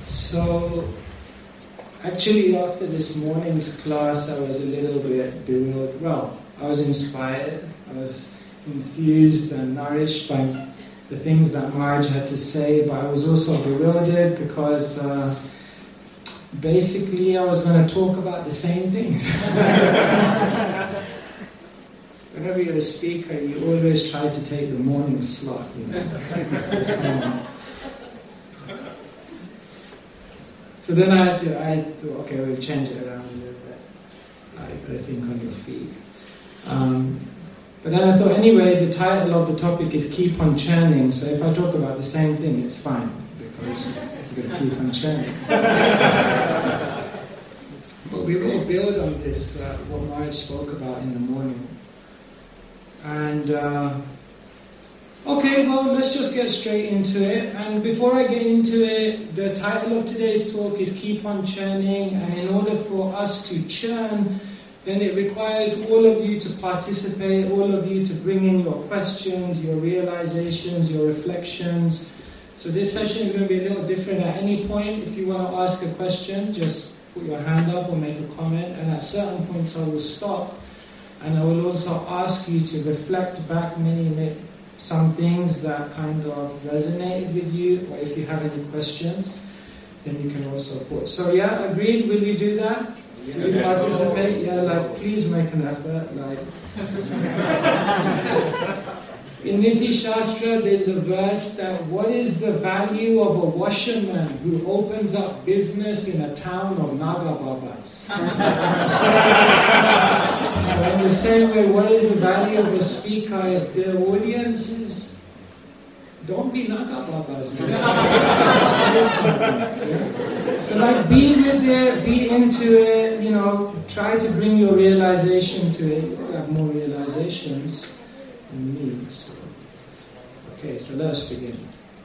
So, actually after this morning's class I was a little bit bewildered. Well, I was inspired, I was enthused and nourished by the things that Marge had to say, but I was also bewildered because basically I was going to talk about the same things. Whenever you're a speaker, you always try to take the morning slot, you know. So then I thought, okay, we'll change it around a little bit. I think on your feet. But then I thought, anyway, the title of the topic is Keep on Churning, so if I talk about the same thing, it's fine, because you're going to keep on churning. But we will build on this, what Marge spoke about in the morning. And, okay, well, let's just get straight into it. And before I get into it, the title of today's talk is Keep on Churning, and in order for us to churn, then it requires all of you to participate, all of you to bring in your questions, your realizations, your reflections. So this session is going to be a little different. At any point, if you want to ask a question, just put your hand up or make a comment, and at certain points I will stop, and I will also ask you to reflect back some things that kind of resonated with you, or if you have any questions, then you can also put. So yeah, agreed? Will you do that? Will you participate? Yeah, like, please make an effort. Like, in Niti Shastra, there's a verse that, what is the value of a washerman who opens up business in a town of Naga Babas? So in the same way, what is the value of a speaker if the audience is, don't be Naga Babas. So like, be with it, be into it, you know, try to bring your realization to it. You have more realizations than me. So. Okay, so let us begin.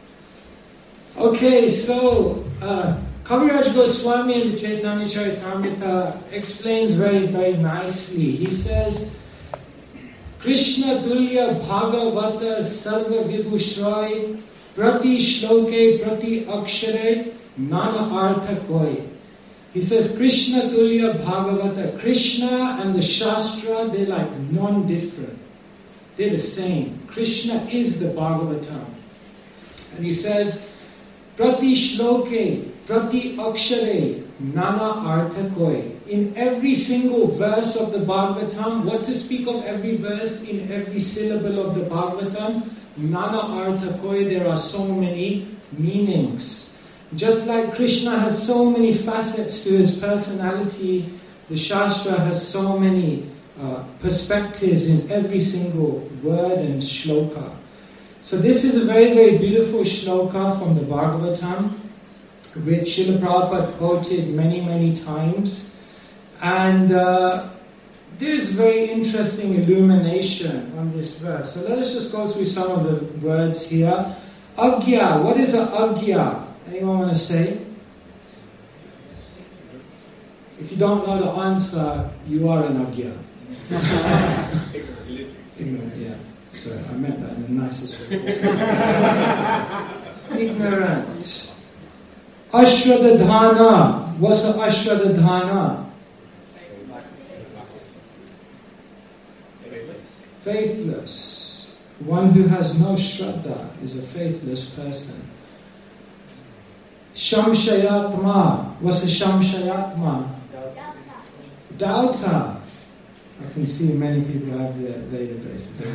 Okay, so Kaviraj Goswami in the Chaitanya Charitamrita explains very, very nicely. He says, Krishna Tulya Bhagavata Sarva Vibhushray Prati Shloke Prati Akshare Nana Artha Koi. He says, Krishna Tulya Bhagavata. Krishna and the Shastra, they're like non-different. They're the same. Krishna is the Bhagavatam. And he says, Prati Shloke Prati Akshare Nana Artha Koi. In every single verse of the Bhagavatam, what to speak of every verse, in every syllable of the Bhagavatam, Nana Artha Koi, there are so many meanings. Just like Krishna has so many facets to his personality, the Shastra has so many perspectives in every single word and shloka. So this is a very, very beautiful shloka from the Bhagavatam, which Srila Prabhupada quoted many, many times. And there's very interesting illumination on this verse. So let us just go through some of the words here. Agya, what is a agya? Anyone want to say? If you don't know the answer, you are an agya. Ignorant, yeah. Sorry, I meant that in the nicest way. Ignorant. Ashradadhana. What's an ashradadhana? Faithless. One who has no shraddha is a faithless person. Shamshayatma. What's a shamshayatma? Doubter. I can see many people have their database there.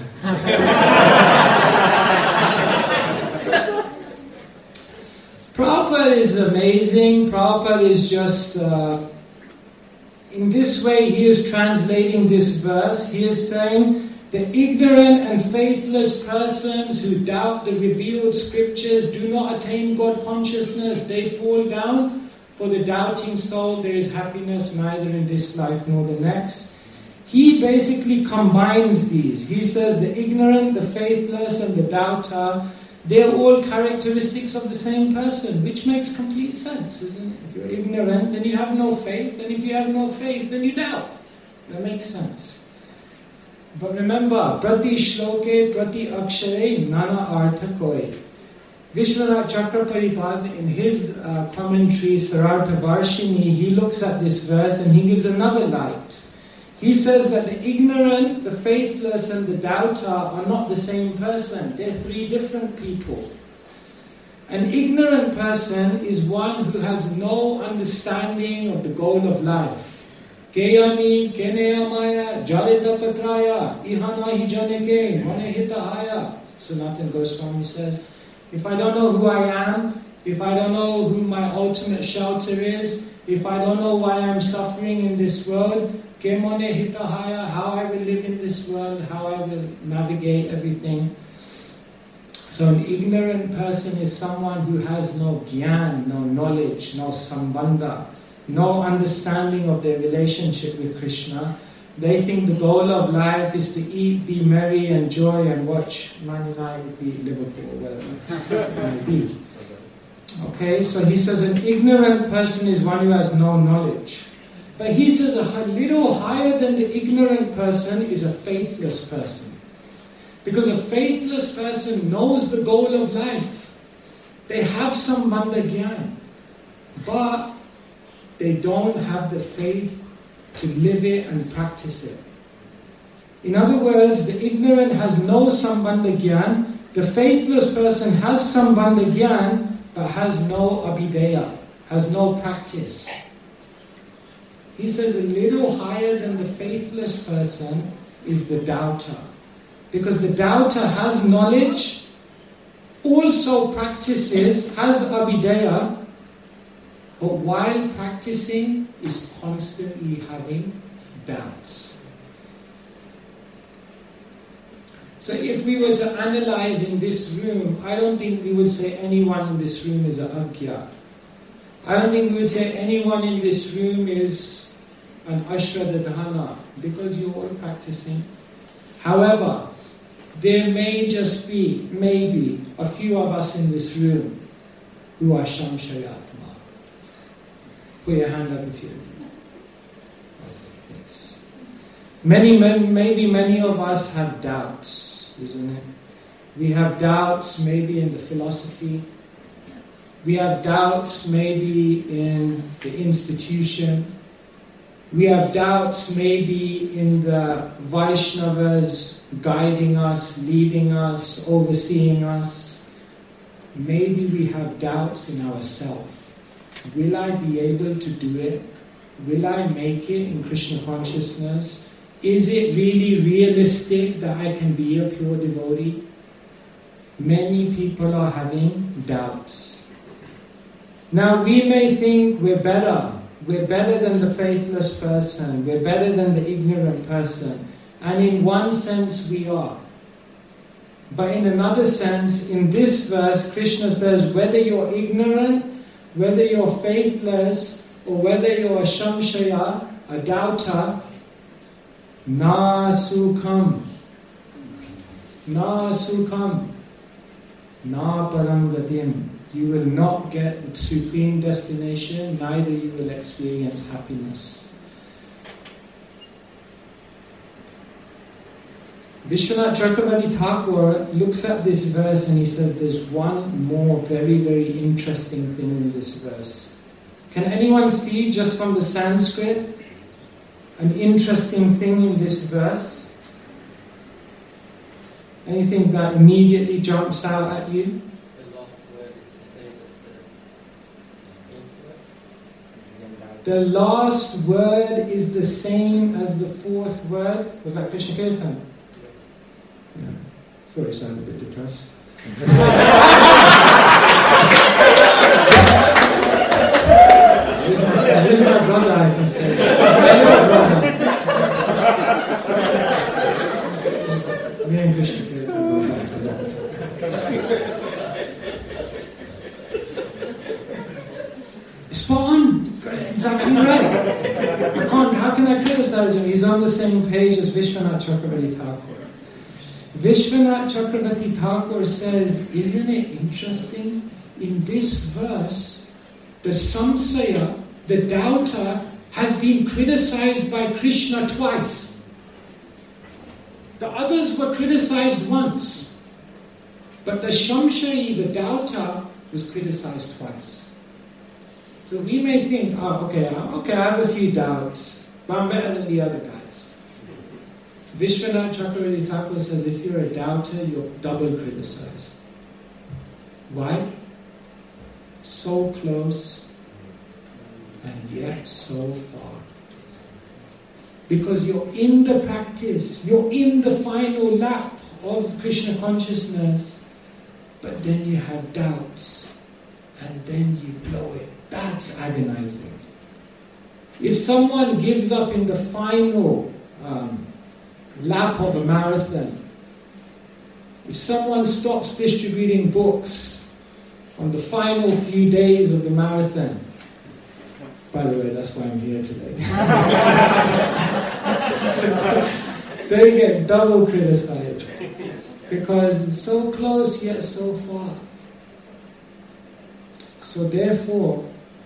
Prabhupada is amazing. Prabhupada is just, in this way he is translating this verse. He is saying, the ignorant and faithless persons who doubt the revealed scriptures do not attain God consciousness. They fall down. For the doubting soul there is happiness neither in this life nor the next. He basically combines these. He says the ignorant, the faithless, and the doubter, they're all characteristics of the same person, which makes complete sense, isn't it? If you're ignorant, then you have no faith, and if you have no faith, then you doubt. That makes sense. But remember, Prati Shloke Prati Akshare Nana Artha Koi. Vishwanath Chakravarti, in his commentary, Sarartha Varshini, he looks at this verse and he gives another light. He says that the ignorant, the faithless, and the doubter are not the same person. They're three different people. An ignorant person is one who has no understanding of the goal of life. Keyami, Keneyamaya, Jarita Patraya, Ihana Hijaneke, Manehitahaya. Sanatana Goswami says, if I don't know who I am, if I don't know who my ultimate shelter is, if I don't know why I'm suffering in this world, Kemone Hitahaya, how I will live in this world, how I will navigate everything. So an ignorant person is someone who has no gyan, no knowledge, no sambandha, no understanding of their relationship with Krishna. They think the goal of life is to eat, be merry, enjoy, and watch Man United beat Liverpool, whatever it may be. Okay, so he says an ignorant person is one who has no knowledge. But he says a little higher than the ignorant person is a faithless person. Because a faithless person knows the goal of life. They have some Manda Gyan, but they don't have the faith to live it and practice it. In other words, the ignorant has no Sambandha Gyan, the faithless person has Sambandha Gyan, but has no Abhideya, has no practice. He says a little higher than the faithless person is the doubter. Because the doubter has knowledge, also practices, has Abhideya, but while practicing is constantly having doubts. So if we were to analyze in this room, I don't think we would say anyone in this room is an Agya. I don't think we would say anyone in this room is an Ashradadhana, because you're all practicing. However, there may just be, maybe, a few of us in this room who are Shamshayatma. Put your hand up if you do. Yes. Maybe many of us have doubts, isn't it? We have doubts maybe in the philosophy. We have doubts maybe in the institution. We have doubts maybe in the Vaishnavas guiding us, leading us, overseeing us. Maybe we have doubts in ourselves. Will I be able to do it? Will I make it in Krishna consciousness? Is it really realistic that I can be a pure devotee? Many people are having doubts. Now we may think we're better. We're better than the faithless person. We're better than the ignorant person. And in one sense we are. But in another sense, in this verse, Krishna says, whether you're ignorant, whether you're faithless, or whether you're a Shamshaya, a doubter, na sukham, na sukham, na parangatim. You will not get the supreme destination, neither you will experience happiness. Vishwanath Chakravarti Thakur looks at this verse and he says there's one more very, very interesting thing in this verse. Can anyone see just from the Sanskrit an interesting thing in this verse? Anything that immediately jumps out at you? The last word is the same as the fourth word. Was that Krishna Kirtan? Yeah. Thought it sounded a bit depressed. Who's my brother, I can say. Your brother. Me and Krishna Kirtan go back to that. Spot on. Exactly right. How can I criticize him? He's on the same page as Vishwanath Chakravarti Thakur. Vishwanath Chakravarti Thakur says, isn't it interesting? In this verse, the samsaya, the doubter, has been criticized by Krishna twice. The others were criticized once. But the Shamshari, the doubter, was criticized twice. So we may think, okay, I have a few doubts, but I'm better than the other guys. Vishwanath Chakravarti Thakur says, if you're a doubter, you're double criticized. Why? So close and yet so far. Because you're in the practice, you're in the final lap of Krishna consciousness, but then you have doubts, and then you blow it. That's agonizing. If someone gives up in the final lap of a marathon, if someone stops distributing books on the final few days of the marathon, by the way, that's why I'm here today. They get double criticized because it's so close yet so far. So therefore,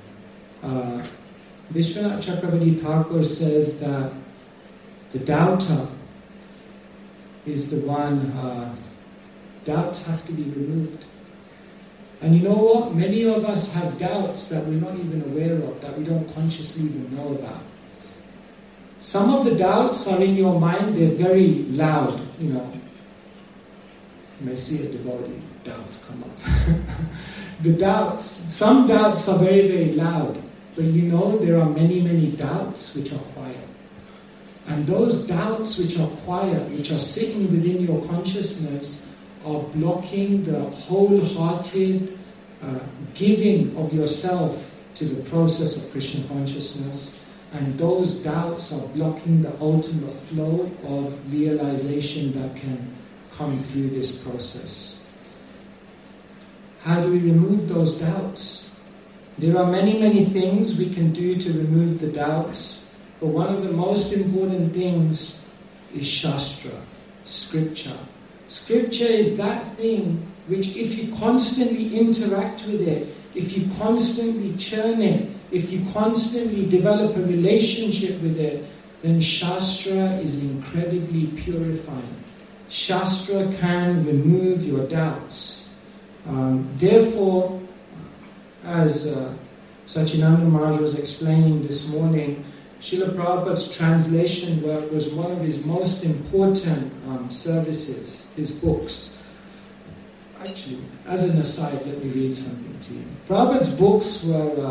Vishwanath Chakravarti Thakur says that the doubter is the one, doubts have to be removed. And you know what? Many of us have doubts that we're not even aware of, that we don't consciously even know about. Some of the doubts are in your mind, they're very loud, you know. You may see a devotee, doubts come up. Some doubts are very, very loud. But you know there are many, many doubts which are quiet. And those doubts which are quiet, which are sitting within your consciousness, are blocking the wholehearted giving of yourself to the process of Krishna consciousness, and those doubts are blocking the ultimate flow of realization that can come through this process. How do we remove those doubts? There are many, many things we can do to remove the doubts, but one of the most important things is Shastra, Scripture. Scripture is that thing which, if you constantly interact with it, if you constantly churn it, if you constantly develop a relationship with it, then Shastra is incredibly purifying. Shastra can remove your doubts. Therefore, as Satchidananda Maharaj was explaining this morning, Srila Prabhupada's translation work was one of his most important services, his books. Actually, as an aside, let me read something to you. Prabhupada's books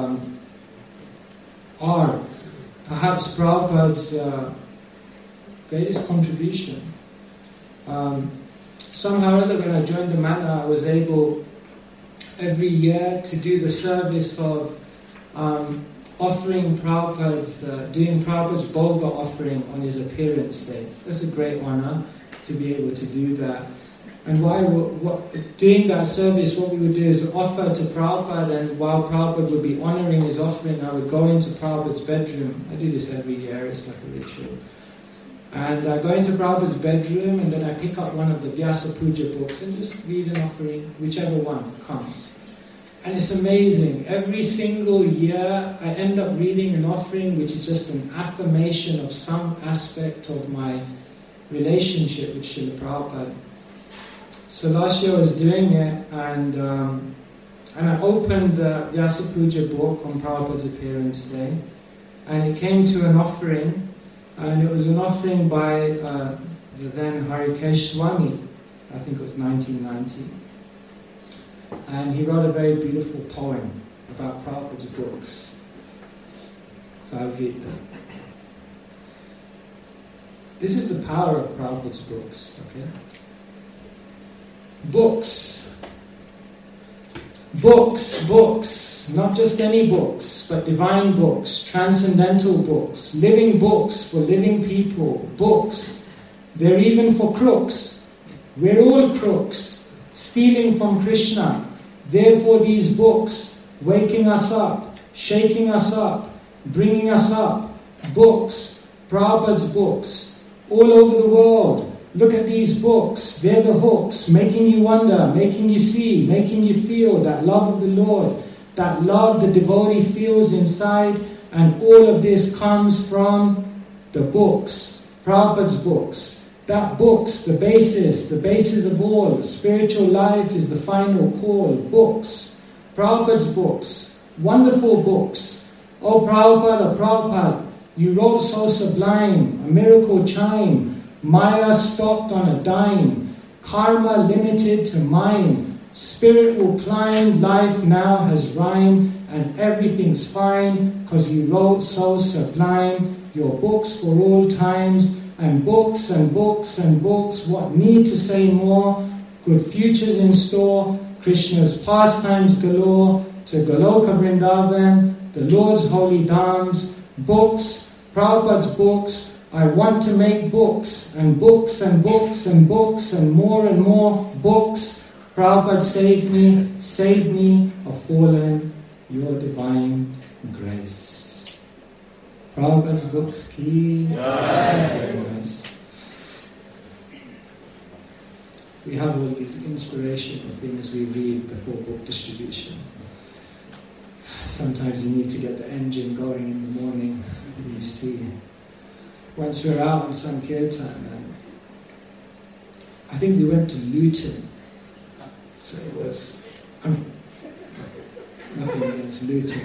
are perhaps Prabhupada's greatest contribution. Somehow or other, when I joined the Manna, I was able every year to do the service of offering Prabhupada's, doing Prabhupada's Bhoga offering on his appearance day. That's a great honor to be able to do that. And doing that service, what we would do is offer to Prabhupada, and while Prabhupada would be honoring his offering, I would go into Prabhupada's bedroom. I do this every year, it's like a ritual. And I go into Prabhupada's bedroom, and then I pick up one of the Vyasa Puja books and just read an offering, whichever one comes. And it's amazing. Every single year, I end up reading an offering which is just an affirmation of some aspect of my relationship with Srila Prabhupada. So last year I was doing it, and I opened the Vyasa Puja book on Prabhupada's appearance day, and it came to an offering, and it was an offering by the then Harikesh Swami. I think it was 1990. And he wrote a very beautiful poem about Prabhupada's books. So I'll read that. This is the power of Prabhupada's books, okay? Books. Books, books. Not just any books, but divine books, transcendental books, living books for living people, books. They're even for crooks. We're all crooks, stealing from Krishna. Therefore these books, waking us up, shaking us up, bringing us up, books, Prabhupada's books, all over the world. Look at these books, they're the hooks, making you wonder, making you see, making you feel that love of the Lord, that love the devotee feels inside, and all of this comes from the books, Prabhupada's books. that books, the basis of all, spiritual life is the final call. Books, Prabhupada's books, wonderful books. Oh Prabhupada, you wrote so sublime, a miracle chime, Maya stopped on a dime, karma limited to mind, spirit will climb, life now has rhyme, and everything's fine, cause you wrote so sublime, your books for all times, and books and books and books, what need to say more, good futures in store, Krishna's pastimes galore, to Goloka Vrindavan, the Lord's holy dhams, books, Prabhupada's books, I want to make books, and books and books and books, and more books, Prabhupada save me, of fallen, your divine grace. Prabhupada's books ki yes. We have all these inspirational things we read before book distribution. Sometimes you need to get the engine going in the morning. You see, once we were out on some kirtan, and I think we went to Luton. So it was, nothing against Luton.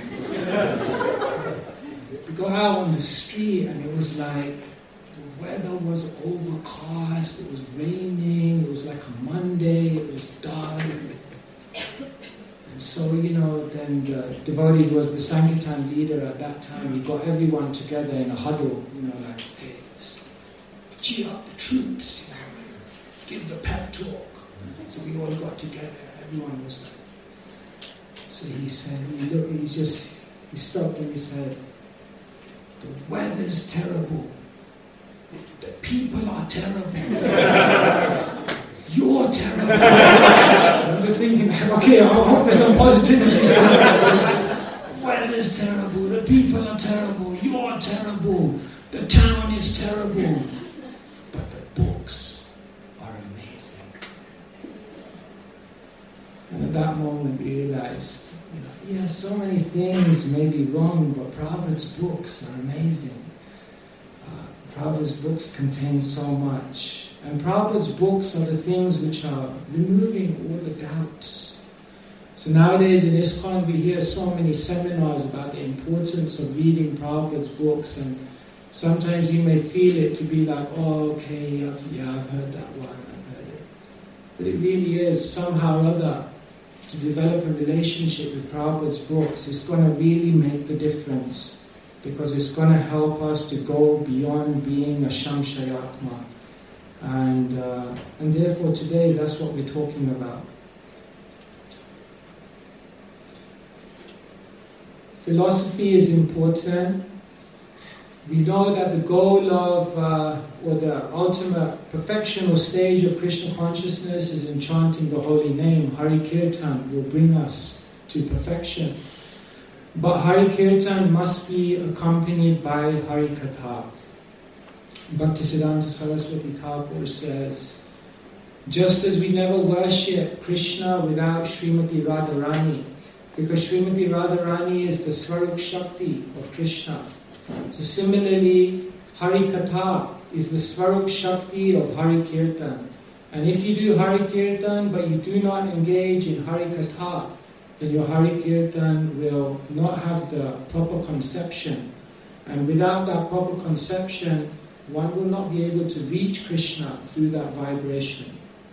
We got out on the street and it was like, the weather was overcast, it was raining, it was like a Monday, it was dark. And so, then the devotee was the Sankirtan leader at that time. He got everyone together in a huddle, like, okay, let's cheer up the troops, give the pep talk. So we all got together, everyone was like, so he said, he stopped and he said, the weather's terrible, the people are terrible, you're terrible. I'm just thinking, okay, I hope there's some positivity. The weather's terrible, the people are terrible, you're terrible, the town is terrible, but the books are amazing. And at that moment we realized, so many things may be wrong, but Prabhupada's books are amazing. Prabhupada's books contain so much. And Prabhupada's books are the things which are removing all the doubts. So nowadays in ISKCON we hear so many seminars about the importance of reading Prabhupada's books, and sometimes you may feel it to be like, oh okay, I've heard that one, I've heard it. But it really is somehow or other, to develop a relationship with Prabhupada's books, it's going to really make the difference, because it's going to help us to go beyond being a Shamshayatma. And therefore today that's what we're talking about. Philosophy is important. We know that the goal of, or the ultimate perfection or stage of Krishna consciousness is in chanting the holy name. Hari Kirtan will bring us to perfection. But Hari Kirtan must be accompanied by Hari Katha. Bhaktisiddhanta Saraswati Thakur says, just as we never worship Krishna without Srimati Radharani, because Srimati Radharani is the Swarup Shakti of Krishna. So similarly, Hari Katha is the Swarup Shakti of Hari Kirtan. And if you do Hari Kirtan but you do not engage in Hari Katha, then your Hari Kirtan will not have the proper conception. And without that proper conception, one will not be able to reach Krishna through that vibration.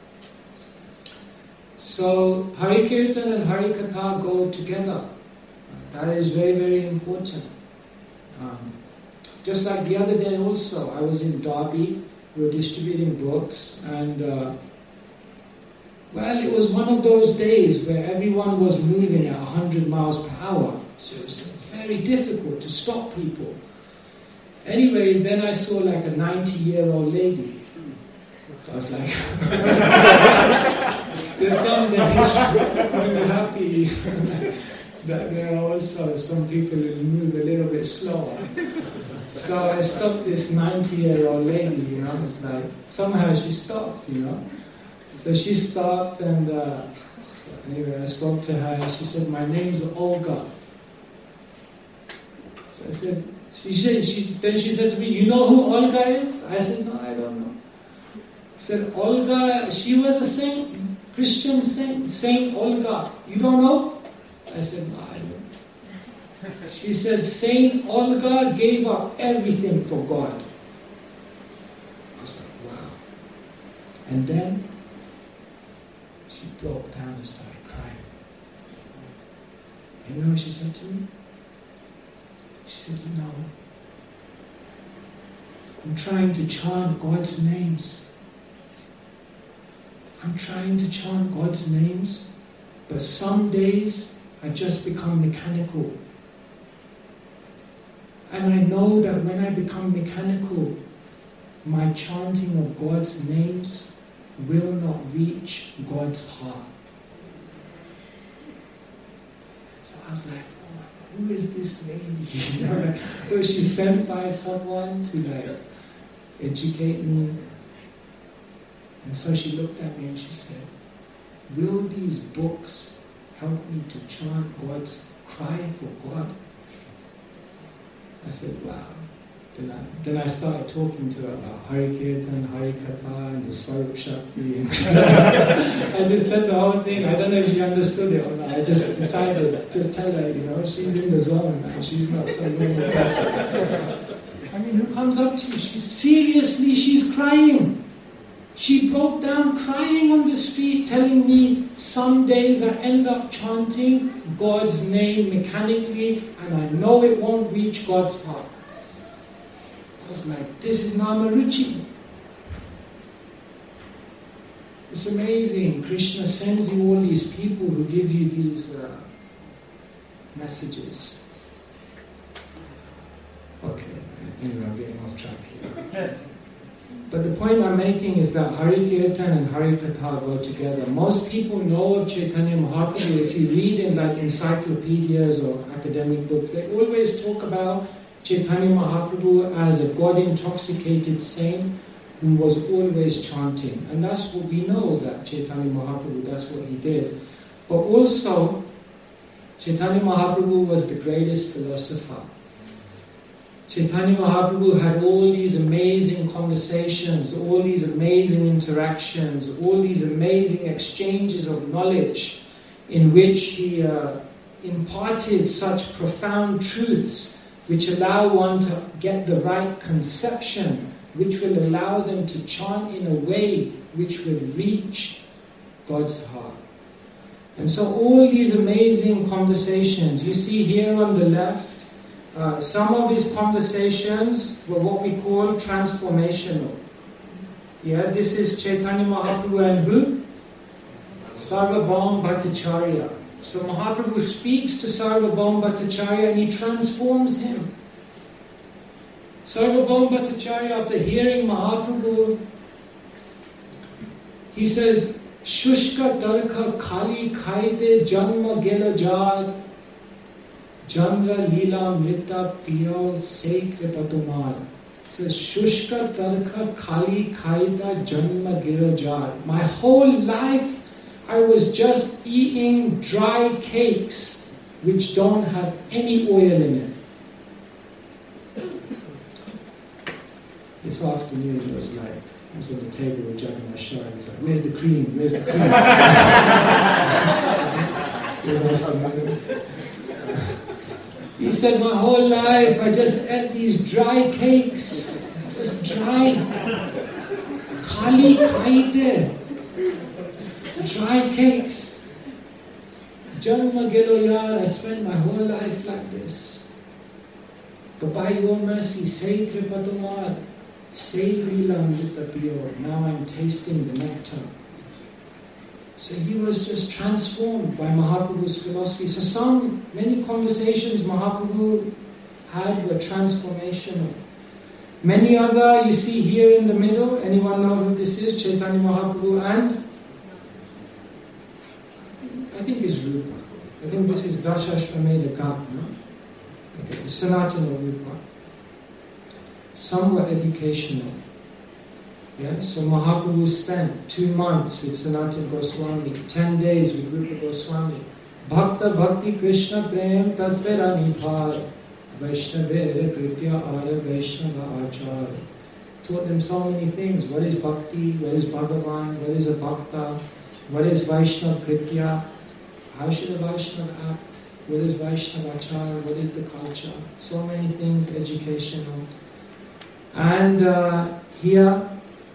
So Hari Kirtan and Hari Katha go together. That is very, very important. Just like the other day also, I was in Derby, we were distributing books, and it was one of those days where everyone was moving at 100 miles per hour, so it was very difficult to stop people. Anyway, then I saw like a 90-year-old lady. I was like, there's some days I'm happy that there are also some people who move a little bit slower. So I stopped this 90-year-old lady, it's like, somehow she stopped, So she stopped, and anyway, I spoke to her, and she said, my name's Olga. So I said, then she said to me, you know who Olga is? I said, no, I don't know. said, Olga, she was a saint, Christian saint, Saint Olga. You don't know? I said, no, I don't. She said, Saint Olga gave up everything for God. I was like, wow. And then she broke down and started crying. And you know what she said to me? She said, you know, I'm trying to chant God's names. I'm trying to chant God's names, but some days I just become mechanical. And I know that when I become mechanical, my chanting of God's names will not reach God's heart. So I was like, oh my God, who is this lady? So she's sent by someone to educate me. And so she looked at me and she said, will these books help me to chant God's cry for God? I said, wow. Then I started talking to her about Hari Kirtan, Hari Katha, and the Swarup Shakti. I just said the whole thing. I don't know if she understood it or not. I just decided, just tell her, she's in the zone now. She's not some normal person. I mean, who comes up to you? She's crying. She broke down crying on the street, telling me some days I end up chanting God's name mechanically, and I know it won't reach God's heart. I was like, this is Namaruchi. It's amazing. Krishna sends you all these people who give you these messages. Okay, I'm getting off track here. But the point I'm making is that Hari Kirtan and Hari Katha go together. Most people know of Chaitanya Mahaprabhu. If you read in encyclopedias or academic books, they always talk about Chaitanya Mahaprabhu as a God-intoxicated saint who was always chanting. And that's what we know, that Chaitanya Mahaprabhu, that's what he did. But also, Chaitanya Mahaprabhu was the greatest philosopher. Chaitanya Mahaprabhu had all these amazing conversations, all these amazing interactions, all these amazing exchanges of knowledge in which he imparted such profound truths which allow one to get the right conception, which will allow them to chant in a way which will reach God's heart. And so all these amazing conversations, you see here on the left, some of his conversations were what we call transformational. Yeah, this is Chaitanya Mahaprabhu and who? Sarvabhauma Bhattacharya. So Mahaprabhu speaks to Sarvabhauma Bhattacharya and he transforms him. Sarvabhauma Bhattacharya, after hearing Mahaprabhu, he says, Shushka Tarka Khali Khaide Janma Gela Jad Chandra Leela Mrita Piyo Sekre Patumar. It says, Shushka Tarka Khali Khaida Janma Girajad. My whole life I was just eating dry cakes which don't have any oil in it. This afternoon it was like, I was on the table with Jagannath Shah and he was like, where's the cream? Where's the cream? He said, my whole life I just ate these dry cakes. Just dry. Khali khaide. Dry cakes. Janma gelo yaar, I spent my whole life like this. But by your mercy, say kripatumar, say lila amrita piyo. Now I'm tasting the nectar. So he was just transformed by Mahaprabhu's philosophy. So many conversations Mahaprabhu had were transformational. Many other, you see here in the middle, anyone know who this is? Chaitanya Mahaprabhu and? I think it's Rupa. I think this is Dashashvamedha Gata, no? Okay, Sanatana Rupa. Some were educational. Yeah? So Mahaprabhu spent 2 months with Sanatana Goswami, 10 days with Rupa Goswami. Bhakta Bhakti Krishna Prem Tadvera Nibhar Vaishnavere Kritya Ara Vaishnava Achara. taught them so many things. What is bhakti? What is Bhagavan? What is a bhakta? What is Vaishnav Kritya? How should a Vaishnav act? What is Vaishnava Achar? What is the culture? So many things, educational. And here,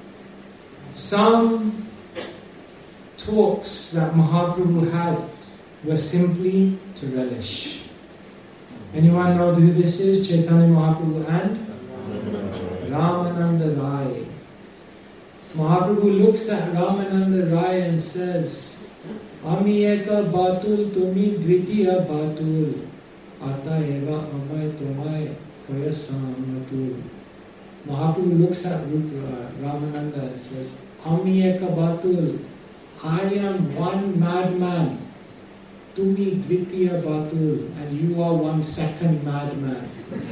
some talks that Mahaprabhu had were simply to relish. Anyone know who this is? Chaitanya Mahaprabhu and Ramananda Rai. Mahaprabhu looks at Ramananda Rai and says, Ami eka batul tumi dvitiya batul ata eva amay tomay kayasam matul. Mahaprabhu looks at Ramananda and says, Ami eka batul, I am one madman. Tumi dvitiya batul, and you are one second madman.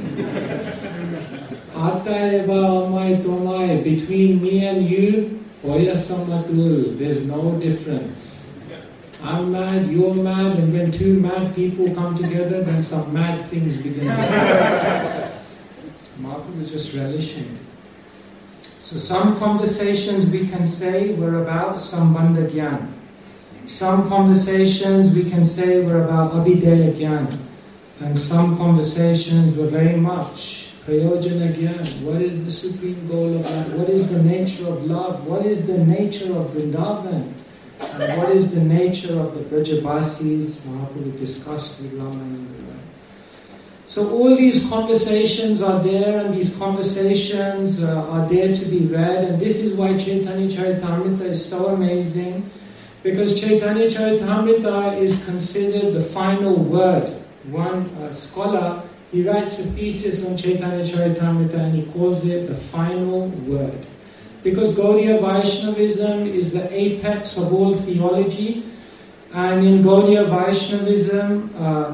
Ata eva amay tomay, between me and you, kayasam matul, there's no difference. I'm mad, you're mad, and when two mad people come together, then some mad things begin to happen. Mahaprabhu was just relishing. So some conversations we can say were about Sambandha Gyan. Some conversations we can say were about Abhideya Gyan. And some conversations were very much Prayojana Gyan. What is the supreme goal of life? What is the nature of love? What is the nature of Vrindavan? And what is the nature of the Brajabasis? Mahaprabhu discussed with Ramananda Rai. So all these conversations are there, and these conversations are there to be read. And this is why Chaitanya Charitamrita is so amazing, because Chaitanya Charitamrita is considered the final word. One scholar, he writes a thesis on Chaitanya Charitamrita and he calls it the final word. Because Gaudiya Vaishnavism is the apex of all theology, and in Gaudiya Vaishnavism,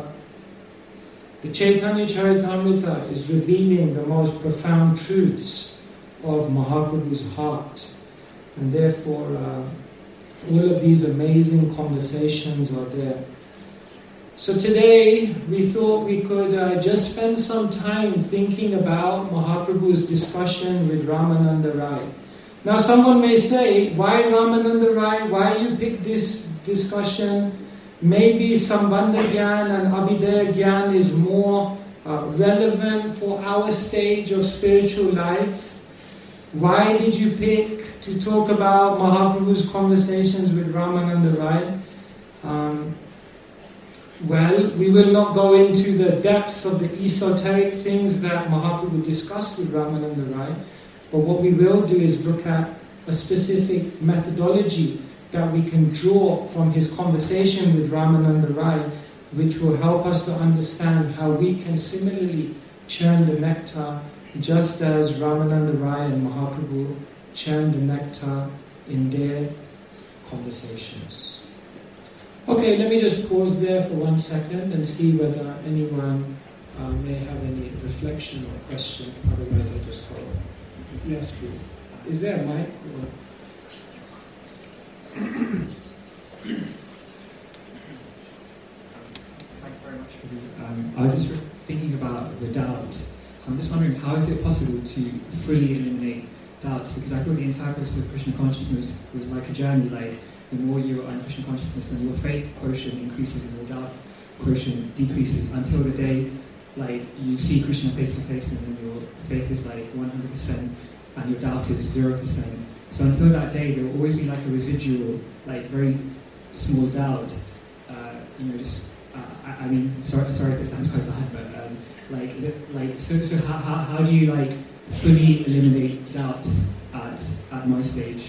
the Chaitanya Charitamrita is revealing the most profound truths of Mahaprabhu's heart. And therefore, all of these amazing conversations are there. So today, we thought we could just spend some time thinking about Mahaprabhu's discussion with Ramananda Rai. Now someone may say, why Ramananda Rai? Why you pick this discussion? Maybe Sambandha Gyan and Abhideya Gyan is more relevant for our stage of spiritual life. Why did you pick to talk about Mahaprabhu's conversations with Ramananda Rai? Well, we will not go into the depths of the esoteric things that Mahaprabhu discussed with Ramananda Rai. But what we will do is look at a specific methodology that we can draw from his conversation with Ramananda Rai, which will help us to understand how we can similarly churn the nectar, just as Ramananda Rai and Mahaprabhu churned the nectar in their conversations. Okay, let me just pause there for 1 second and see whether anyone may have any reflection or question. Otherwise, I'll just go. Yes, please. Is there a mic? Thank you very much for this. I was just thinking about the doubt. So I'm just wondering, how is it possible to fully eliminate doubts? Because I thought the entire process of Krishna consciousness was like a journey. Like, the more you are in Krishna consciousness, and your faith quotient increases and your doubt quotient decreases until the day, like, you see Krishna face to face, and then your faith is like 100%, and your doubt is 0%. So until that day, there will always be like a residual, like very small doubt. I mean, sorry if it sounds quite bad, but so how do you like fully eliminate doubts at my stage?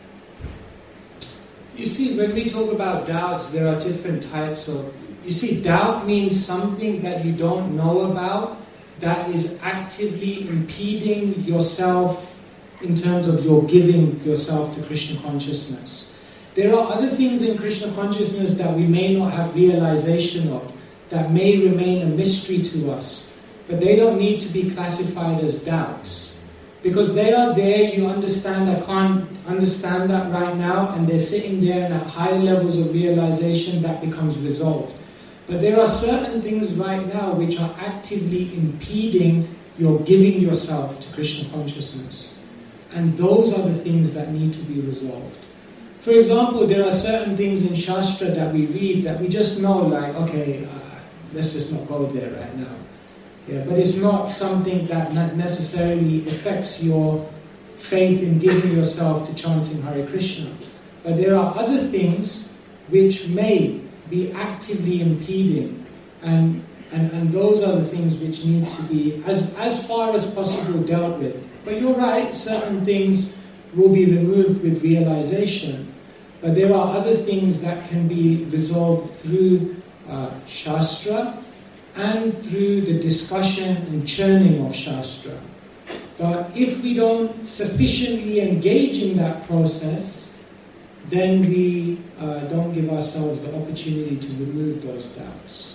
You see, when we talk about doubts, there are different types of. You see, doubt means something that you don't know about that is actively impeding yourself in terms of your giving yourself to Krishna consciousness. There are other things in Krishna consciousness that we may not have realization of, that may remain a mystery to us, but they don't need to be classified as doubts. Because they are there, you understand, I can't understand that right now, and they're sitting there, and at higher levels of realization that becomes resolved. But there are certain things right now which are actively impeding your giving yourself to Krishna consciousness. And those are the things that need to be resolved. For example, there are certain things in Shastra that we read that we just know, like, okay, let's just not go there right now. Yeah, but it's not something that necessarily affects your faith in giving yourself to chanting Hare Krishna. But there are other things which may be actively impeding, and those are the things which need to be, as far as possible, dealt with. But you're right, certain things will be removed with realization, but there are other things that can be resolved through Shastra and through the discussion and churning of Shastra. But if we don't sufficiently engage in that process, then we don't give ourselves the opportunity to remove those doubts.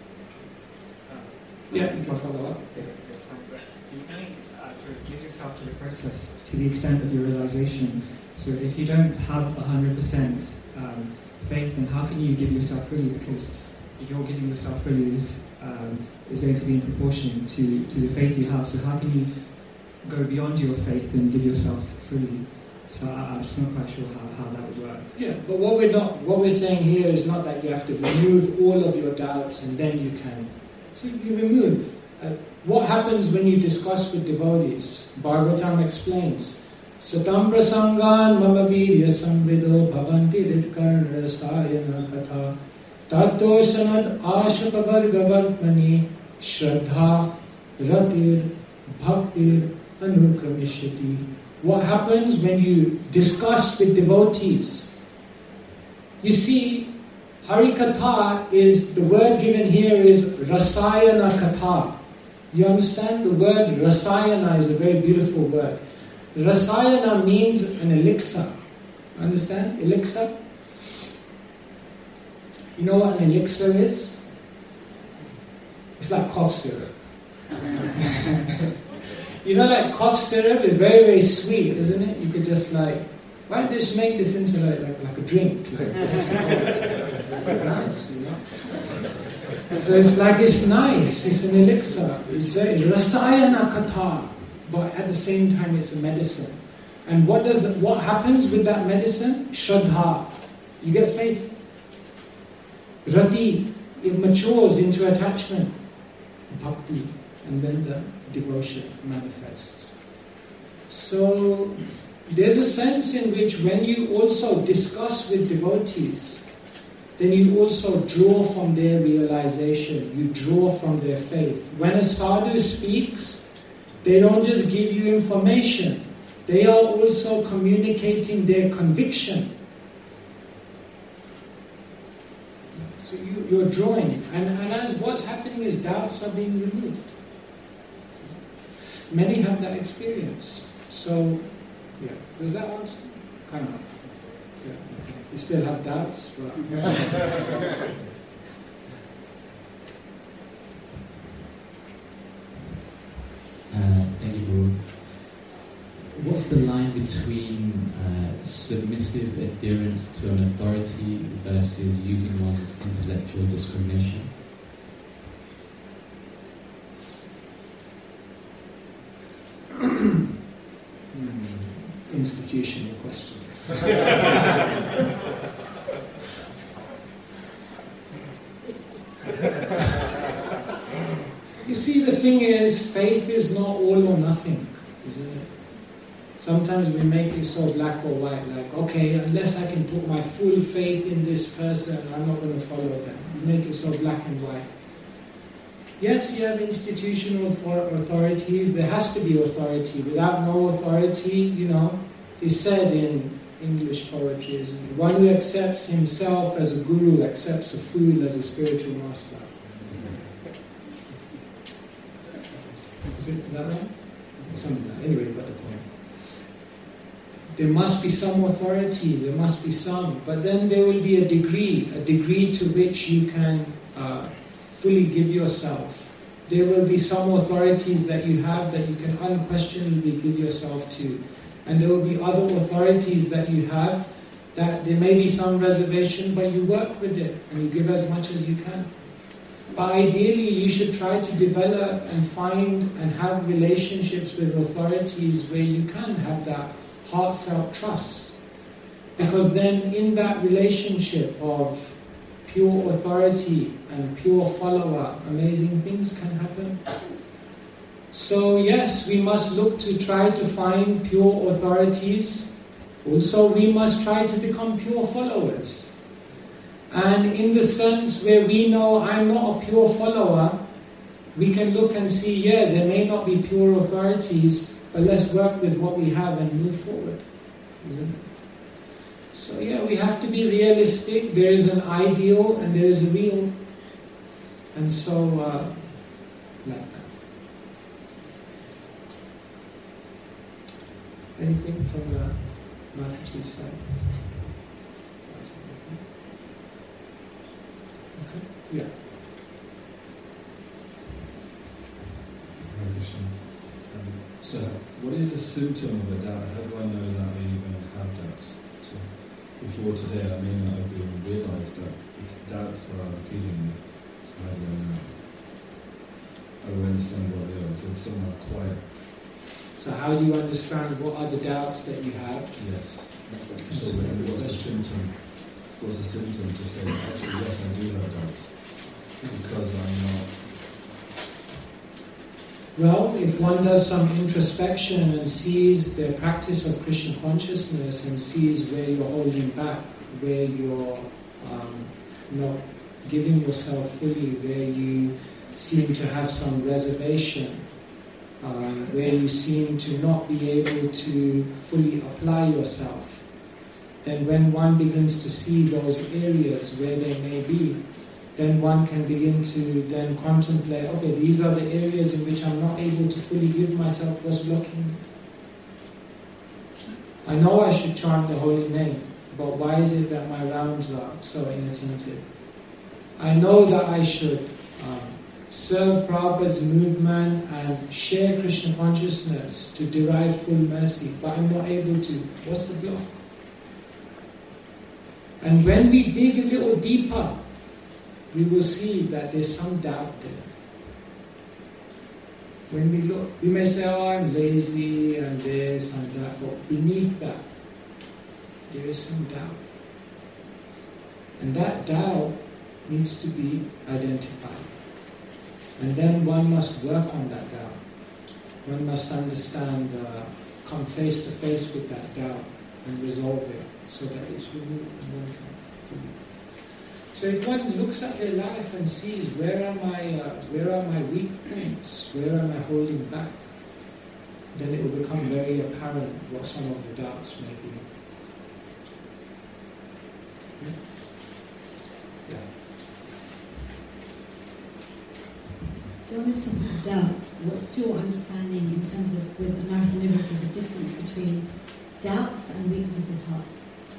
Yeah, you can follow up. You can give yourself to the process to the extent of your realization. So if you don't have 100% faith, then how can you give yourself fully? Because if you're giving yourself fully is going to be in proportion to the faith you have. So how can you go beyond your faith and give yourself fully? So I'm just not quite sure how that would work. Yeah, but what we're saying here is not that you have to remove all of your doubts and then you can. So you remove. What happens when you discuss with devotees? Bhagavatam explains. Satam prasangan mama virya samvido bhavanti ritkarna rasayana katha tato sanat ashapavargavartmani shraddha ratir bhaktir anukramishati. What happens when you discuss with devotees? You see, Harikatha is, the word given here is Rasayana Katha. You understand? The word Rasayana is a very beautiful word. Rasayana means an elixir. Understand? Elixir? You know what an elixir is? It's like cough syrup. You know, like cough syrup is very, very sweet, isn't it? You could just why don't you just make this into like a drink? It's nice, you know. So it's nice. It's an elixir. It's very Rasayana Katha, but at the same time it's a medicine. And what happens with that medicine? Shraddha. You get faith. Rati. It matures into attachment. Bhakti. And then the devotion manifests. So there's a sense in which when you also discuss with devotees, then you also draw from their realization, you draw from their faith. When a sadhu speaks, they don't just give you information, they are also communicating their conviction. So you're drawing, and as what's happening is doubts are being removed. Many have that experience. So, yeah, does that answer? Kind of. Yeah. You still have doubts, but... Thank you, Guru. What's the line between submissive adherence to an authority versus using one's intellectual discrimination? Institutional questions. You see, the thing is, faith is not all or nothing, isn't it? Sometimes we make it so black or white, like, okay, unless I can put my full faith in this person, I'm not going to follow them. We make it so black and white. Yes, you have institutional authorities. There has to be authority. Without no authority, it's said in English poetry, isn't it? One who accepts himself as a guru accepts a fool as a spiritual master. Is that right? Something like that. Anyway, you got the point. There must be some authority. There must be some. But then there will be a degree to which you can... fully give yourself. There will be some authorities that you have that you can unquestionably give yourself to. And there will be other authorities that you have that there may be some reservation, but you work with it and you give as much as you can. But ideally, you should try to develop and find and have relationships with authorities where you can have that heartfelt trust. Because then in that relationship of pure authority and pure follower, amazing things can happen. So yes, we must look to try to find pure authorities. Also, we must try to become pure followers. And in the sense where we know I'm not a pure follower, we can look and see, yeah, there may not be pure authorities, but let's work with what we have and move forward. Isn't it? So yeah, we have to be realistic. There is an ideal and there is a real. And so, like that. Anything from the Mataji side? Okay. Yeah. So, what is the symptom of a doubt? How do I know that I even have doubts? So, before today, I may not have even realised that it's doubts that are impeding me. So, how do I know? How do I understand what they are? So, it's somewhat quiet. So, how do you understand what are the doubts that you have? Yes. So, what's the symptom? What's the symptom to say, actually, yes, I do have doubts? Because I'm not. Well, if one does some introspection and sees the practice of Krishna consciousness and sees where you're holding back, where you're not giving yourself fully, where you seem to have some reservation, where you seem to not be able to fully apply yourself, then when one begins to see those areas where they may be, then one can begin to then contemplate, okay, these are the areas in which I'm not able to fully give myself, what's blocking me. I know I should chant the holy name, but why is it that my rounds are so inattentive? I know that I should serve Prabhupada's movement and share Krishna consciousness to derive full mercy, but I'm not able to. What's the block? And when we dig a little deeper, we will see that there's some doubt there. When we look, we may say, oh, I'm lazy and this and that, but beneath that, there is some doubt. And that doubt needs to be identified. And then one must work on that doubt. One must understand, come face to face with that doubt and resolve it so that it's removed and one can. So if one looks at their life and sees where are my weak points, where am I holding back, then it will become very apparent what some of the doubts may be. Yeah. So on this topic of doubts, what's your understanding in terms of with American Miracle, the difference between doubts and weakness of heart?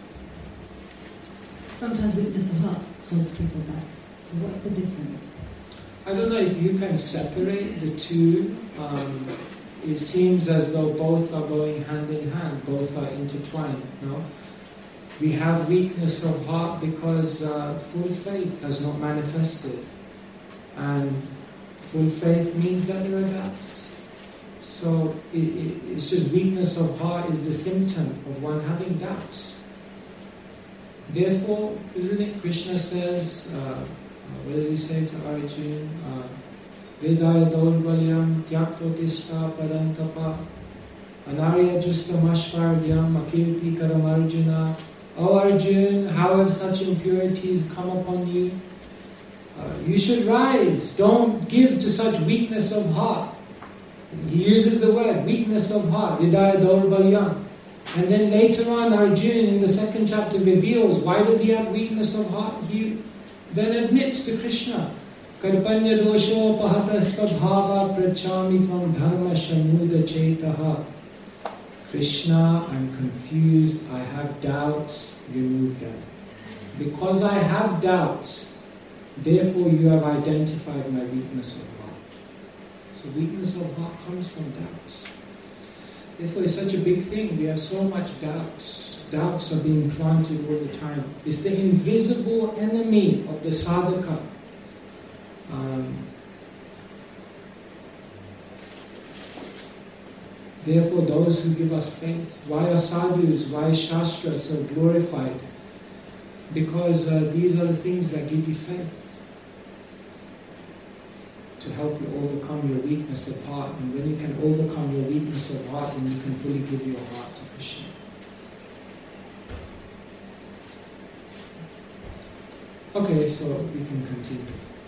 Sometimes weakness of heart holds people back. So what's the difference? I don't know if you can separate the two. It seems as though both are going hand in hand, both are intertwined. No? We have weakness of heart because full faith has not manifested. And full faith means that there are doubts. So it's just weakness of heart is the symptom of one having doubts. Therefore, isn't it, Krishna says, what does he say to Arjuna? Vedaya daurvalyam tyaktotishta parantapa anarya justamashvaryam akirti karam Arjuna. Oh Arjuna, how have such impurities come upon you? You should rise. Don't give to such weakness of heart. He uses the word weakness of heart. Vedaya daurvalyam. And then later on, Arjuna in the second chapter reveals why does he have weakness of heart. He then admits to Krishna, Karpanya dosho pahatastabhava prachami tvam dharma shamuda chetaha. Krishna, I'm confused, I have doubts, remove them. Because I have doubts, therefore you have identified my weakness of heart. So weakness of heart comes from doubts. Therefore, it's such a big thing. We have so much doubts. Doubts are being planted all the time. It's the invisible enemy of the sadhaka. Therefore, those who give us faith, why are sadhus, why is Shastra so glorified? Because these are the things that give you faith, to help you overcome your weakness of heart. And when you can overcome your weakness of heart, then you can fully give your heart to Krishna. Okay, so we can continue.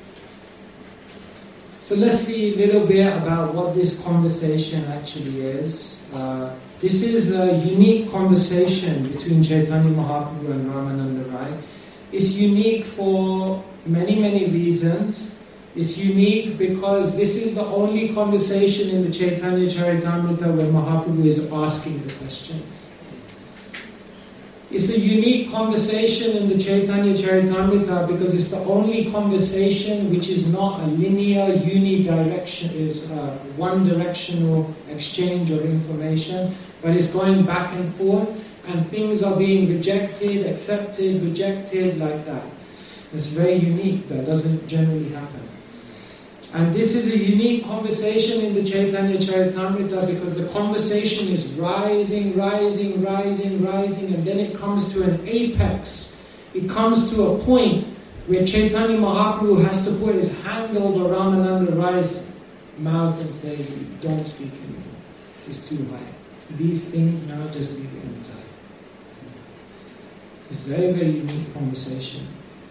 So let's see a little bit about what this conversation actually is. This is a unique conversation between Chaitanya Mahaprabhu and Ramananda Rai. It's unique for many, many reasons. It's unique because this is the only conversation in the Chaitanya Charitamrita where Mahaprabhu is asking the questions. It's a unique conversation in the Chaitanya Charitamrita because it's the only conversation which is not a linear, unidirection, is a one-directional exchange of information, but it's going back and forth, and things are being rejected, accepted, rejected, like that. It's very unique. That doesn't generally happen. And this is a unique conversation in the Chaitanya Charitamrita because the conversation is rising, rising, rising, rising, and then it comes to an apex. It comes to a point where Chaitanya Mahaprabhu has to put his hand over Ramananda Rai's mouth and say, don't speak anymore. It's too high. These things now just leave it inside. It's a very, very unique conversation.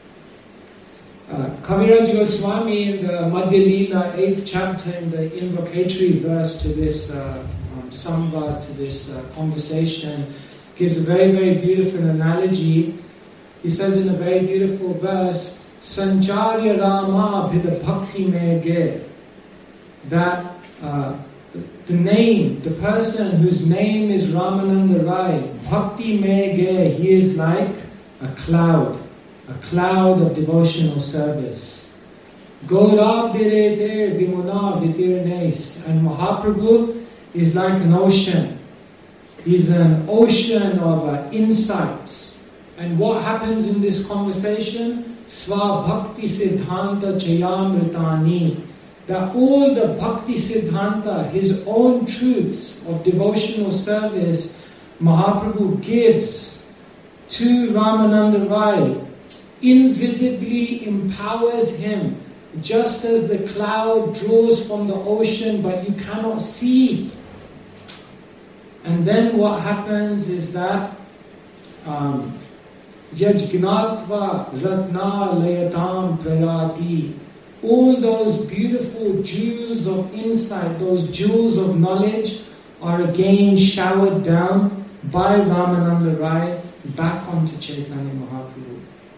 Kaviraj Goswami in the Madhya Leela 8th chapter in the invocatory verse to this samvad, to this conversation, gives a very, very beautiful analogy. He says in a very beautiful verse, Sancharya Rama Bhida Bhakti Me Ge, that the name, the person whose name is Ramananda Rai, Bhakti Me Ge, he is like a cloud of devotional service. Gaurabdirete Vimuna Vitirnes, and Mahaprabhu is like an ocean. He's an ocean of insights. And what happens in this conversation? Sva Bhakti Siddhanta Chayamritani. That all the Bhakti Siddhanta, his own truths of devotional service, Mahaprabhu gives to Ramananda Rai, invisibly empowers him, just as the cloud draws from the ocean but you cannot see. And then what happens is that Yajgnatva Ratna Layatam Prayati, all those beautiful jewels of insight, those jewels of knowledge are again showered down by Ramananda Rai back onto Chaitanya Mahaprabhu.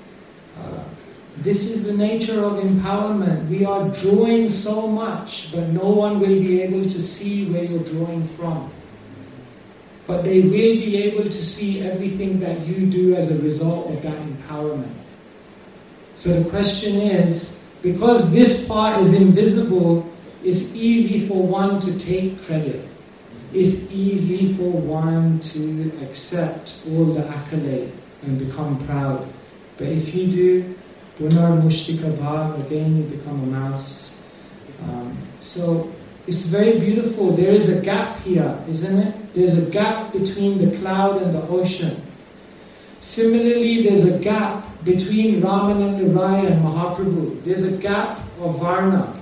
This is the nature of empowerment. We are drawing so much, but no one will be able to see where you're drawing from. But they will be able to see everything that you do as a result of that empowerment. So the question is, because this part is invisible, it's easy for one to take credit. It's easy for one to accept all the accolade and become proud. But if you do, Punar Mushtika Bhav, again you become a mouse. So it's very beautiful. There is a gap here, isn't it? There's a gap between the cloud and the ocean. Similarly, there's a gap between Ramananda Rai and Mahaprabhu. There's a gap of Varna.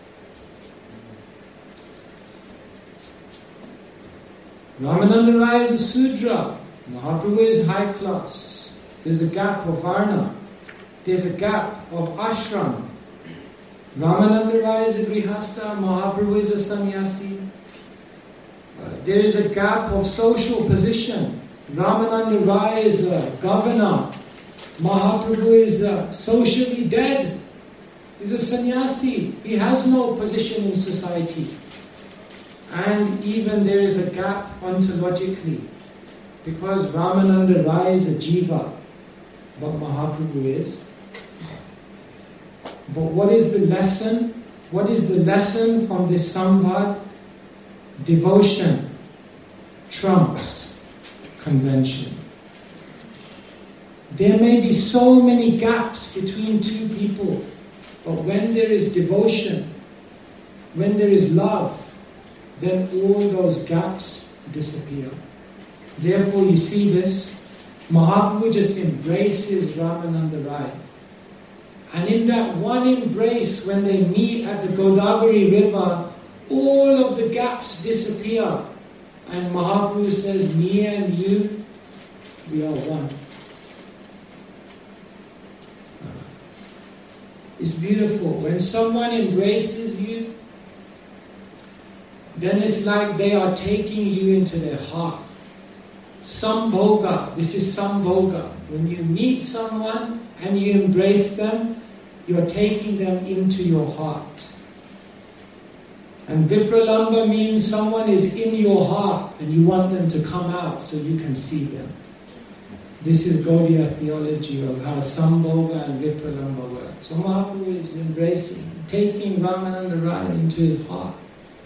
Ramananda Rai is a Sudra. Mahaprabhu is high class. There's a gap of Varna. There's a gap of ashram. Ramananda Rai is a Grihastha, Mahaprabhu is a sannyasi. There is a gap of social position. Ramananda Rai is a governor. Mahaprabhu is socially dead. He's a sannyasi. He has no position in society. And even there is a gap ontologically. Because Ramananda Rai is a jiva. But Mahaprabhu is. But what is the lesson? What is the lesson from this samvad? Devotion trumps convention. There may be so many gaps between two people. But when there is devotion, when there is love, then all those gaps disappear. Therefore, you see this, Mahaprabhu just embraces Ramananda Rai. And in that one embrace, when they meet at the Godavari river, all of the gaps disappear. And Mahaprabhu says, me and you, we are one. It's beautiful. When someone embraces you, then it's like they are taking you into their heart. Sambhoga. This is Sambhoga. When you meet someone and you embrace them, you're taking them into your heart. And Vipralamba means someone is in your heart and you want them to come out so you can see them. This is Gaudiya theology of how Sambhoga and Vipralamba work. So Mahaprabhu is embracing, taking Ramananda Rai into his heart.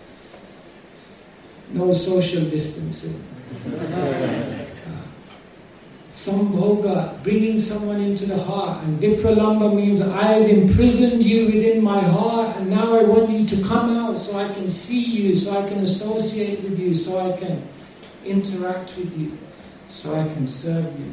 No social distancing. Sambhoga, bringing someone into the heart. And Vipralamba means I have imprisoned you within my heart and now I want you to come out so I can see you, so I can associate with you, so I can interact with you, so I can serve you.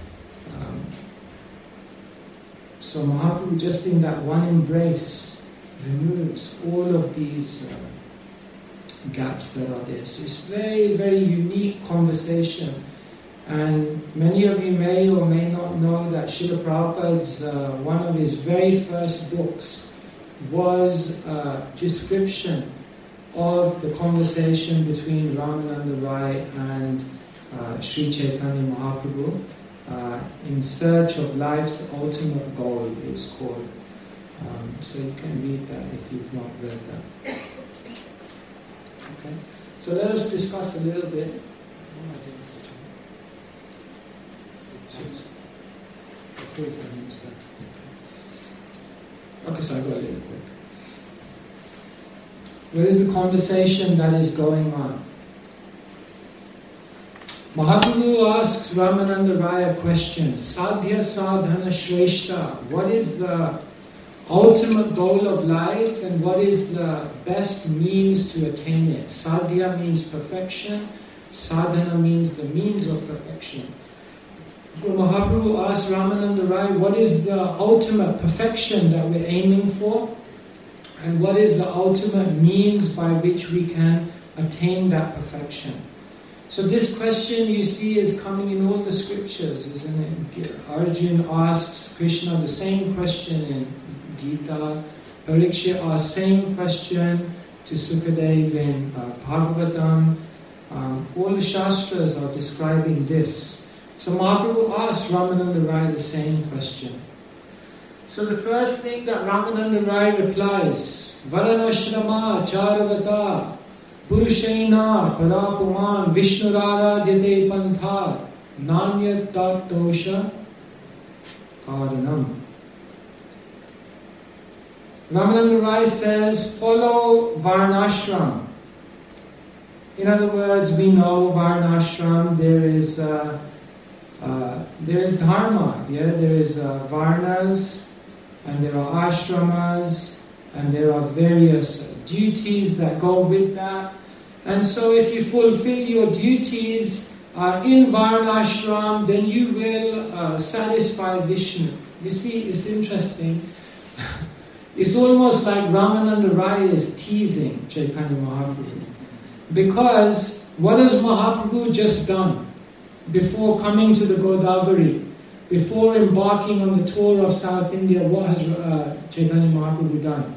So Mahaprabhu, just in that one embrace, removes all of these gaps that are there. So it's very, very unique conversation. And many of you may or may not know that Srila Prabhupada's, one of his very first books was a description of the conversation between Ramananda Rai and Sri Chaitanya Mahaprabhu. In Search of Life's Ultimate Goal, it's called. So you can read that if you've not read that. Okay. So let us discuss a little bit. Okay, so I go a little quick. What is the conversation that is going on? Mahaprabhu asks Ramananda Rai a question. Sadhya sadhana shreshta. What is the ultimate goal of life and what is the best means to attain it? Sadhya means perfection. Sadhana means the means of perfection. Mahaprabhu asks Ramananda Rai, what is the ultimate perfection that we're aiming for? And what is the ultimate means by which we can attain that perfection? So this question you see is coming in all the scriptures, isn't it? Arjuna asks Krishna the same question in Gita. Parikshit asks the same question to Sukadev in Bhagavatam. All the Shastras are describing this. So Mahaprabhu asks Ramananda Rai the same question. So the first thing that Ramananda Rai replies, Varanashrama Charavata Purushaina Parapuman Vishnuraradyate Pantha Nanya Tattosha Karanam. Ramananda Rai says, follow Varnashram. In other words, we know Varnashram, there is dharma, there is varnas, and there are ashramas, and there are various duties that go with that. And so if you fulfill your duties in Varnashram, then you will satisfy Vishnu. You see, it's interesting. It's almost like Ramananda Rai is teasing Chaitanya Mahaprabhu. Because what has Mahaprabhu just done before coming to the Godavari, before embarking on the tour of South India? What has Chaitanya Mahaprabhu done?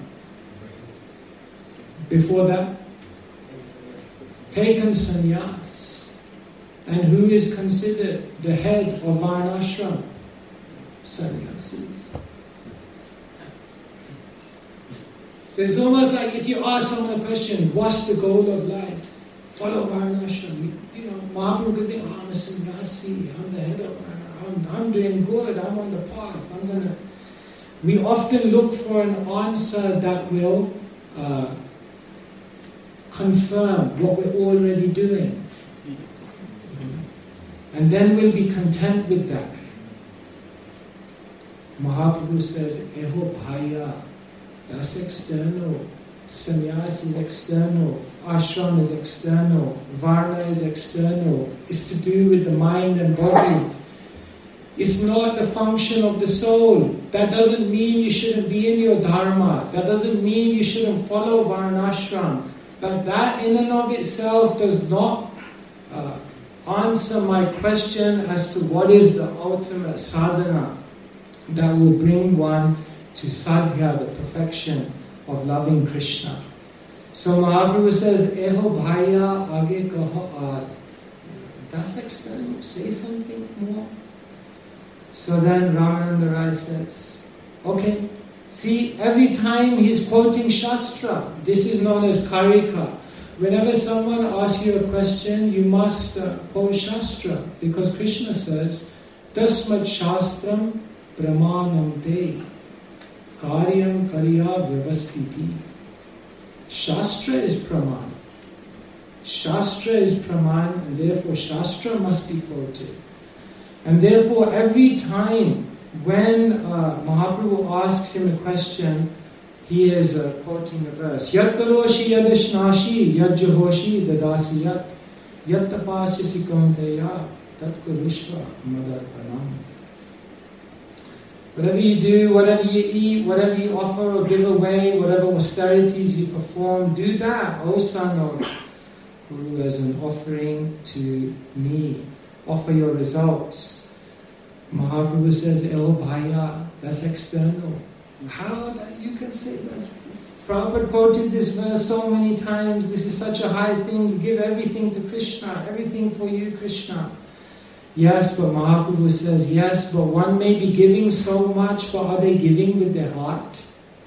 Before that, taken sannyas. And who is considered the head of Varnashram? Sannyasis. So it's almost like if you ask someone a question, what's the goal of life? Follow Varnashram. Mahaprabhu could think, I'm a sannyasi, I'm the head of Varnashram, I'm doing good, I'm on the path, We often look for an answer that will confirm what we're already doing. And then we'll be content with that. Mahaprabhu says, Eho Bhaya, That's external. Sannyas is external. Ashram is external. Varna is external. It's to do with the mind and body. It's not the function of the soul. That doesn't mean you shouldn't be in your dharma. That doesn't mean you shouldn't follow varnashram. But that in and of itself does not answer my question as to what is the ultimate sadhana that will bring one to sadhya, the perfection of loving Krishna. So Mahaprabhu says, Eho bhaya age kaho. That's external. Say something more. So then Ramananda Rai says, okay, see, every time he's quoting Shastra, this is known as Karika. Whenever someone asks you a question, you must quote Shastra, because Krishna says, Tasmat Shastram Pramanam Te Karyam Karya Vyavastiti. Shastra is Praman. Shastra is Praman, and therefore Shastra must be quoted. And therefore every time when Mahaprabhu asks him a question, he is quoting a verse. Yat karoshi yadashnashi yajjahoshi dadasi yat yat tapasya kaunteya tat kurushva madarpanam. Whatever you do, whatever you eat, whatever you offer or give away, whatever austerities you perform, do that, O son of Guru, as an offering to me. Offer your results. Mahaprabhu says, El Bhaya, that's external. How that you can say that? Prabhupada quoted this verse so many times. This is such a high thing. You give everything to Krishna, everything for you, Krishna. Yes, but Mahaprabhu says, yes, but one may be giving so much, but are they giving with their heart?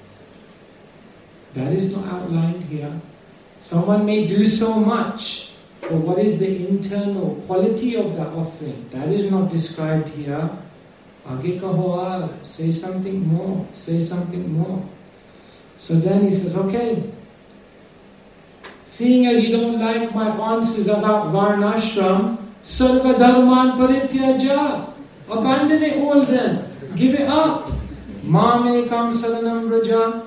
That is not outlined here. Someone may do so much, but what is the internal quality of that offering? That is not described here. Age kaho, say something more, say something more. So then he says, okay, seeing as you don't like my answers about varnashram, sarva dharman parityaja, abandon it all then, give it up. Mamekam saranam braja.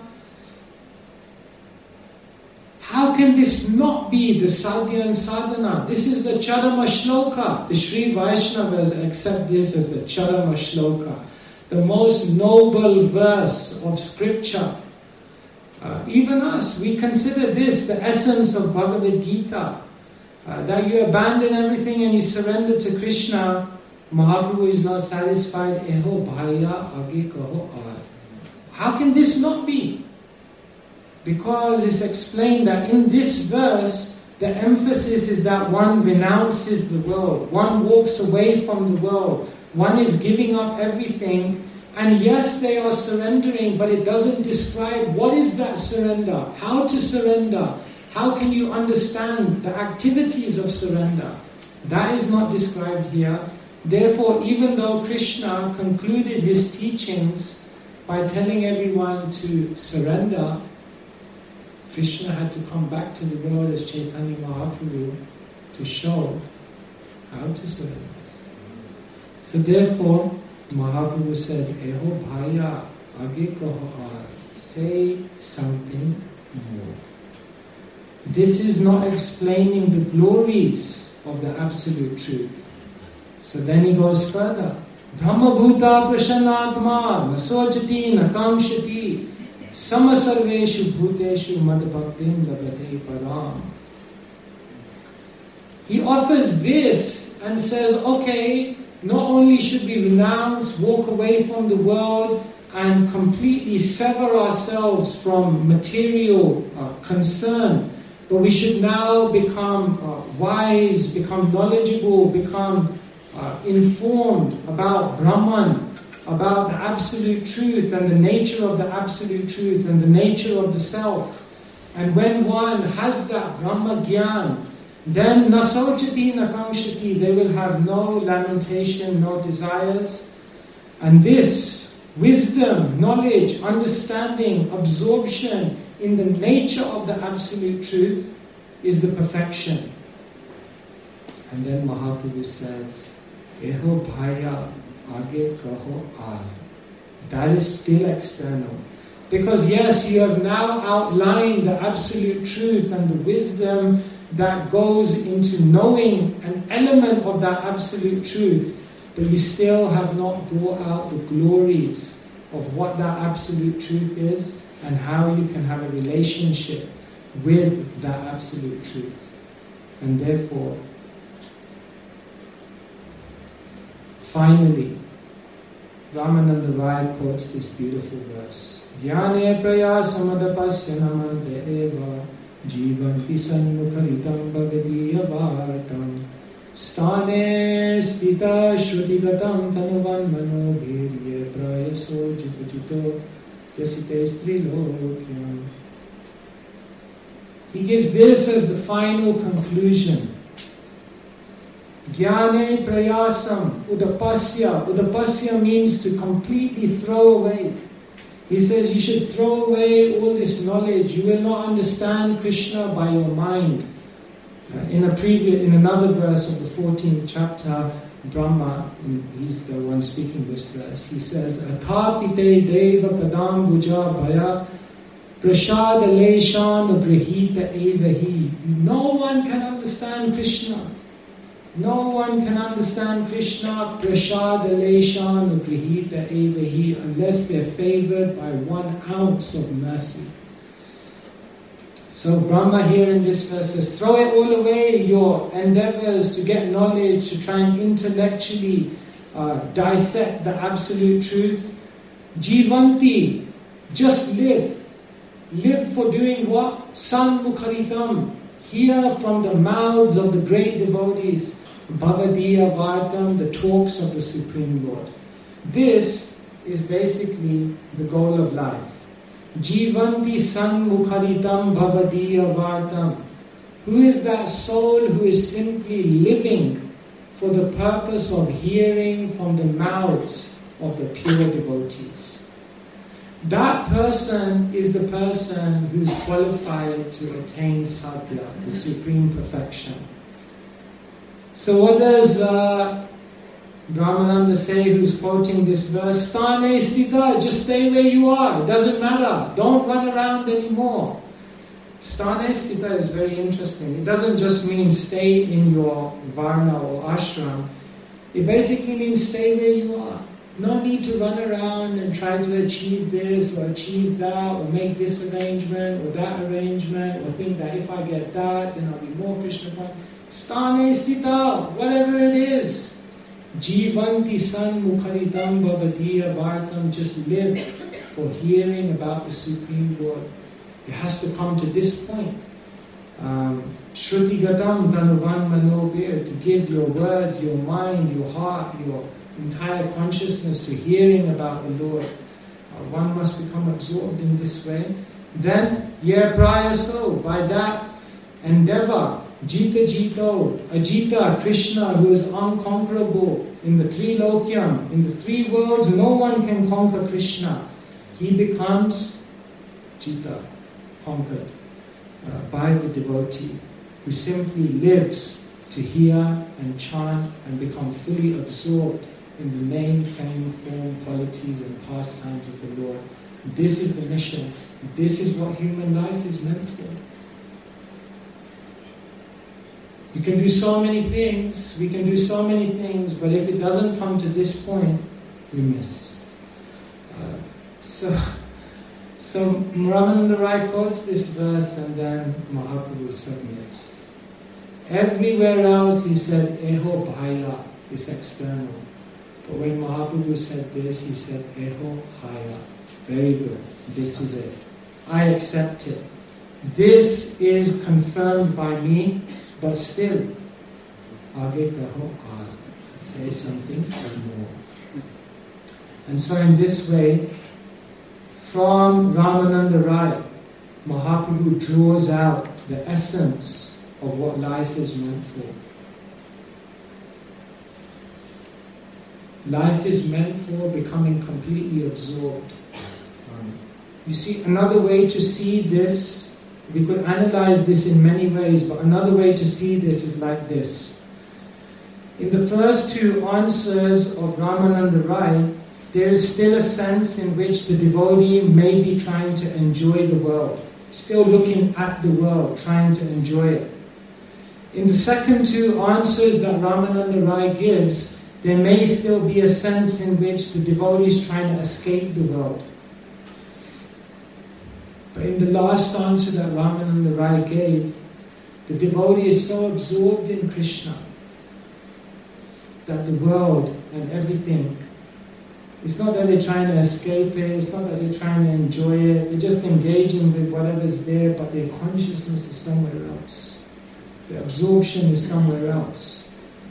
How can this not be the sadhya and sadhana? This is the Charama Shloka. The Sri Vaishnavas accept this as the Charama Shloka, the most noble verse of scripture. Even us, we consider this the essence of Bhagavad Gita. That you abandon everything and you surrender to Krishna. Mahaprabhu is not satisfied. Eho bhaya age kaho. How can this not be? Because it's explained that in this verse, the emphasis is that one renounces the world. One walks away from the world. One is giving up everything. And yes, they are surrendering, but it doesn't describe what is that surrender, how to surrender, how can you understand the activities of surrender. That is not described here. Therefore, even though Krishna concluded his teachings by telling everyone to surrender, Krishna had to come back to the world as Chaitanya Mahaprabhu to show how to surrender. So therefore, Mahaprabhu says, Eho bhaya age kaho, say something more. This is not explaining the glories of the Absolute Truth. So then he goes further. Brahma bhuta prasannatma nasojati nakamshati samasarveshu bhuteshu madbhaktim labate param. He offers this and says, okay, not only should we renounce, walk away from the world and completely sever ourselves from material concern, but we should now become wise, become knowledgeable, become informed about Brahman, about the Absolute Truth and the nature of the Absolute Truth and the nature of the Self. And when one has that Brahma Gyan, then nasojati nakamshati, they will have no lamentation, no desires. And this wisdom, knowledge, understanding, absorption in the nature of the Absolute Truth is the perfection. And then Mahaprabhu says, Eho bhaya age kaho. That is still external. Because yes, you have now outlined the absolute truth and the wisdom that goes into knowing an element of that absolute truth, but you still have not brought out the glories of what that absolute truth is and how you can have a relationship with that absolute truth. And therefore, finally, Ramananda Rai quotes this beautiful verse. Jnane prayasamadapasya namante eva jivanti sanmukharitam bhagadiyavartam stane stita shrutigatam tanuvan manobhirye prayaso jitujito yasite strilokyam. He gives this as the final conclusion. Jnane prayasam udapasya. Udapasya means to completely throw away. He says you should throw away all this knowledge. You will not understand Krishna by your mind. In another verse of the 14th chapter, Brahma, he's the one speaking this verse, he says, Athapite deva padam guja bhaya prashada leshan grihita evahi. No one can understand Krishna. No one can understand Krishna prashada leshan grihita evahi unless they're favored by 1 ounce of mercy. So Brahma here in this verse says, throw it all away, your endeavors to get knowledge, to try and intellectually dissect the absolute truth. Jivanti, just live. Live for doing what? Sanmukharitam. Hear from the mouths of the great devotees. Bhagadiya Vartam, the talks of the Supreme Lord. This is basically the goal of life. Jivanti sanmukharitam bhavadiya vartam. Who is that soul who is simply living for the purpose of hearing from the mouths of the pure devotees? That person is the person who is qualified to attain sadhya, the supreme perfection. So what does Brahmananda say, who's quoting this verse? Stane stita, just stay where you are. It doesn't matter. Don't run around anymore. Stane stita is very interesting. It doesn't just mean stay in your varna or ashram. It basically means stay where you are. No need to run around and try to achieve this or achieve that or make this arrangement or that arrangement or think that if I get that, then I'll be more Krishna conscious. Stane stita, whatever it is. Jivanti sanmukharitam bhavadiya vartam. Just live for hearing about the Supreme Lord. It has to come to this point. Shrutigatam dhanuvan manobir, to give your words, your mind, your heart, your entire consciousness to hearing about the Lord. One must become absorbed in this way. Then, ye prayaso, by that endeavor, Jita Jito, Ajita, Krishna, who is unconquerable in the Trilokyam, in the 3 worlds, no one can conquer Krishna. He becomes Jita, conquered by the devotee, who simply lives to hear and chant and become fully absorbed in the name, fame, form, qualities and pastimes of the Lord. This is the mission. This is what human life is meant for. You can do so many things, we can do so many things, but if it doesn't come to this point, we miss. So Ramananda Rai quotes this verse and then Mahaprabhu submits. Everywhere else he said, Eho Bhaila, is external. But when Mahaprabhu said this, he said, Eho Bhaila. Very good, this is it. I accept it. This is confirmed by me. But still, aage kaho, say something more. And so in this way, from Ramananda Rai, Mahaprabhu draws out the essence of what life is meant for. Life is meant for becoming completely absorbed. You see, another way to see this, we could analyze this in many ways, but another way to see this is like this. In the first 2 answers of Ramananda Rai, there is still a sense in which the devotee may be trying to enjoy the world, still looking at the world, trying to enjoy it. In the second two answers that Ramananda Rai gives, there may still be a sense in which the devotee is trying to escape the world. But in the last answer that Ramananda Rai gave, the devotee is so absorbed in Krishna that the world and everything, it's not that they're trying to escape it, it's not that they're trying to enjoy it, they're just engaging with whatever's there, but their consciousness is somewhere else. Their absorption is somewhere else.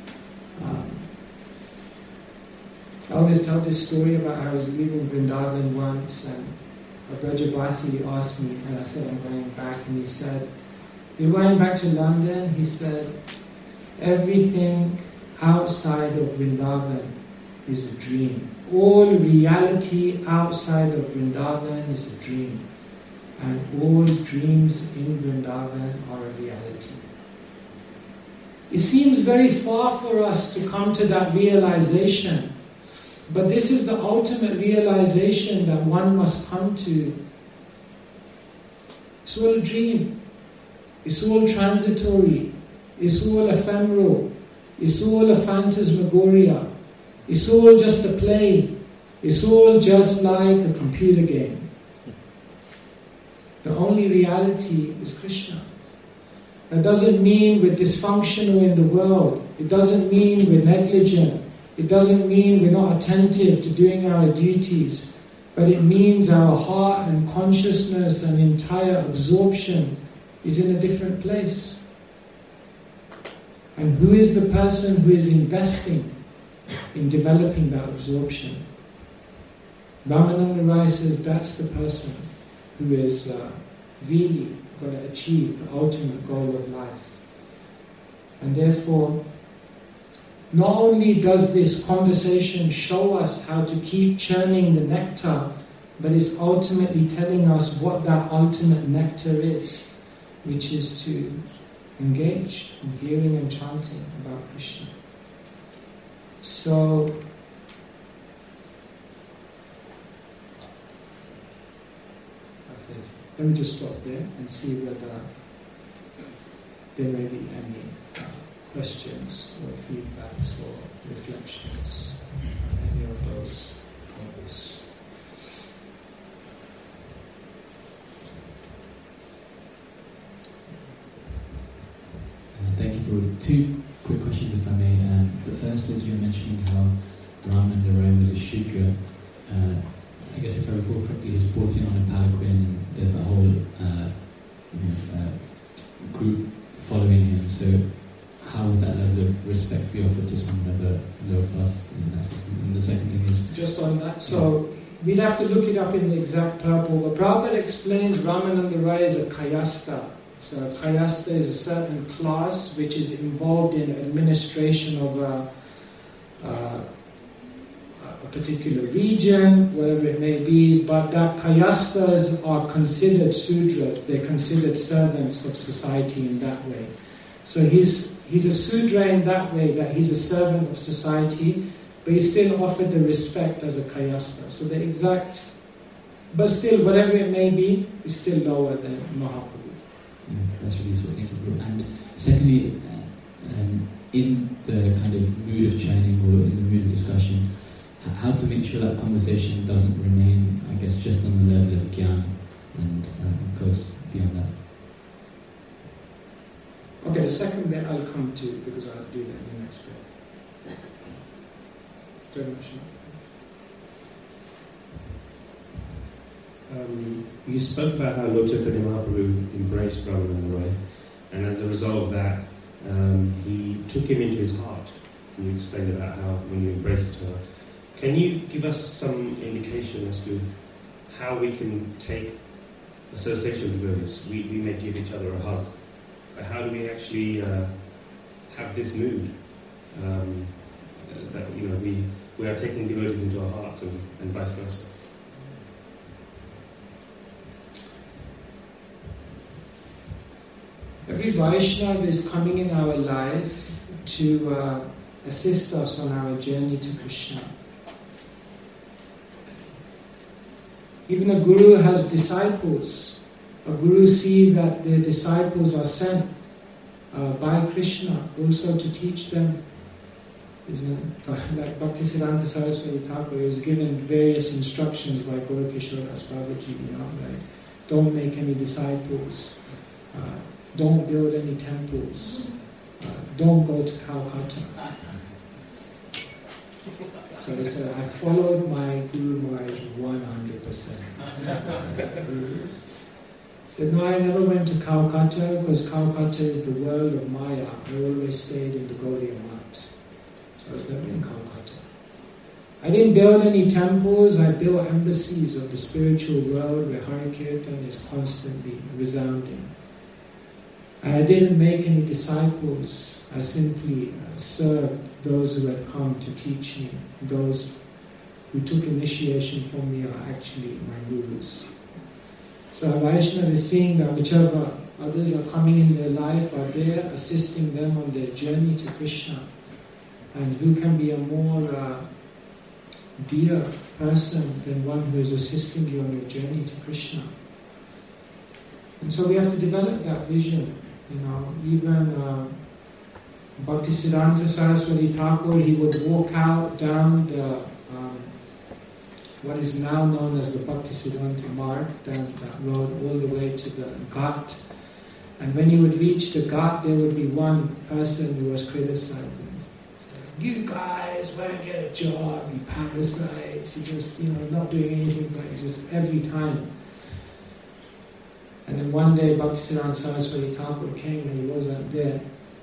I always tell this story about how I was leaving Vrindavan once, and a Brajabasi asked me, and I said, I'm going back, and he said, you're going back to London? He said, everything outside of Vrindavan is a dream. All reality outside of Vrindavan is a dream. And all dreams in Vrindavan are a reality. It seems very far for us to come to that realization. But this is the ultimate realization that one must come to. It's all a dream. It's all transitory. It's all ephemeral. It's all a phantasmagoria. It's all just a play. It's all just like a computer game. The only reality is Krishna. That doesn't mean we're dysfunctional in the world. It doesn't mean we're negligent. It doesn't mean we're not attentive to doing our duties. But it means our heart and consciousness and entire absorption is in a different place. And who is the person who is investing in developing that absorption? Ramananda Rai says that's the person who is really going to achieve the ultimate goal of life. And therefore, not only does this conversation show us how to keep churning the nectar, but it's ultimately telling us what that ultimate nectar is, which is to engage in hearing and chanting about Krishna. So, let me just stop there and see whether there may be any questions or feedbacks or reflections on any of those points. Thank you, Guru. Two quick questions, if I may. The first is, you were mentioning how Ramananda Rai was a Shudra. I guess if I recall correctly, he was brought in on a palanquin, and there's a whole group following him. So how would that level of respect be offered to someone of a lower class in that system? And the second thing is... Just on that, so we'd have to look it up in the exact purport, but Prabhupada explains Ramananda Rai as a kayasta. So a kayasta is a certain class which is involved in administration of a particular region, whatever it may be, but that kayastas are considered sudras, they're considered servants of society in that way. So he's a sudra in that way, that he's a servant of society, but he's still offered the respect as a kayasta. So the exact, but still, whatever it may be, is still lower than Mahaprabhu. Yeah, that's really useful, thank you, Guru. And secondly, in the kind of mood of training or in the mood of discussion, how to make sure that conversation doesn't remain, I guess, just on the level of gyan and, of course, beyond that. Okay, the second bit I'll come to because I'll do that in the next bit. Very much. You spoke about how Lord Chaitanya Mahaprabhu embraced Ramananda Rai, and as a result of that, he took him into his heart. And you explained about how when you embraced her. Can you give us some indication as to how we can take association with this? We may give each other a hug, but how do we actually have this mood that we are taking devotees into our hearts and vice versa? Every Vaishnava is coming in our life to assist us on our journey to Krishna. Even a guru has disciples. A guru sees that their disciples are sent by Krishna also to teach them. Isn't it? Like Bhaktisiddhanta Saraswati Thakur was given various instructions by Guru Kishore Das Babaji, like don't make any disciples, don't build any temples, don't go to Calcutta. So they said, I followed my Guru Maharaj 100%. Said, no, I never went to Calcutta because Calcutta is the world of Maya. I always stayed in the Gaudiya Math. So I was never in Calcutta. I didn't build any temples, I built embassies of the spiritual world where Hari Kirtan is constantly resounding. And I didn't make any disciples, I simply served those who had come to teach me. Those who took initiation from me are actually my gurus. So Vaishnava is seeing that whichever others are coming in their life are there, assisting them on their journey to Krishna. And who can be a more dear person than one who is assisting you on your journey to Krishna? And so we have to develop that vision. Even Bhaktisiddhanta Saraswati Thakur, he would walk out down the what is now known as the Bhaktisiddhanta Marg, down that road all the way to the Ghat. And when he would reach the Ghat, there would be one person who was criticizing. You guys want to get a job, you parasites, you just, not doing anything, like just every time. And then one day Bhaktisiddhanta Saraswati Thakur came and he wasn't there.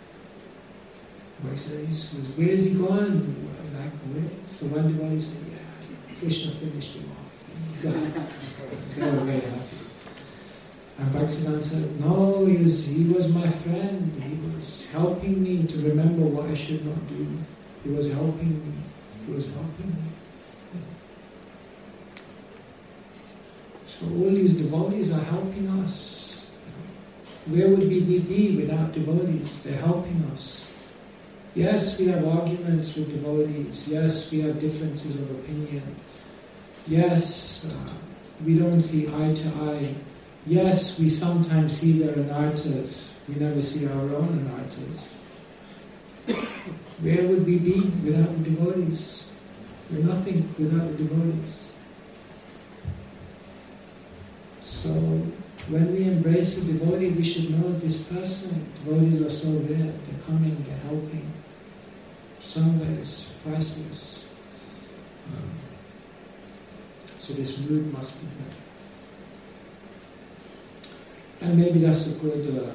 I said, where is he going? Like, where? So one devotee said, yeah, Krishna finished him off. They were very happy. And Bhaktisiddhanta said, no, he was my friend. He was helping me to remember what I should not do. He was helping me. He was helping me. So all these devotees are helping us. Where would we be without devotees? They're helping us. Yes, we have arguments with devotees. Yes, we have differences of opinion. Yes, we don't see eye to eye. Yes, we sometimes see their anarthas. We never see our own anarthas. Where would we be without the devotees? We're nothing without the devotees. So, when we embrace a devotee, we should know this person. Devotees are so rare. They're coming, they're helping. Sangha is priceless. So this mood must be there. And maybe that's a good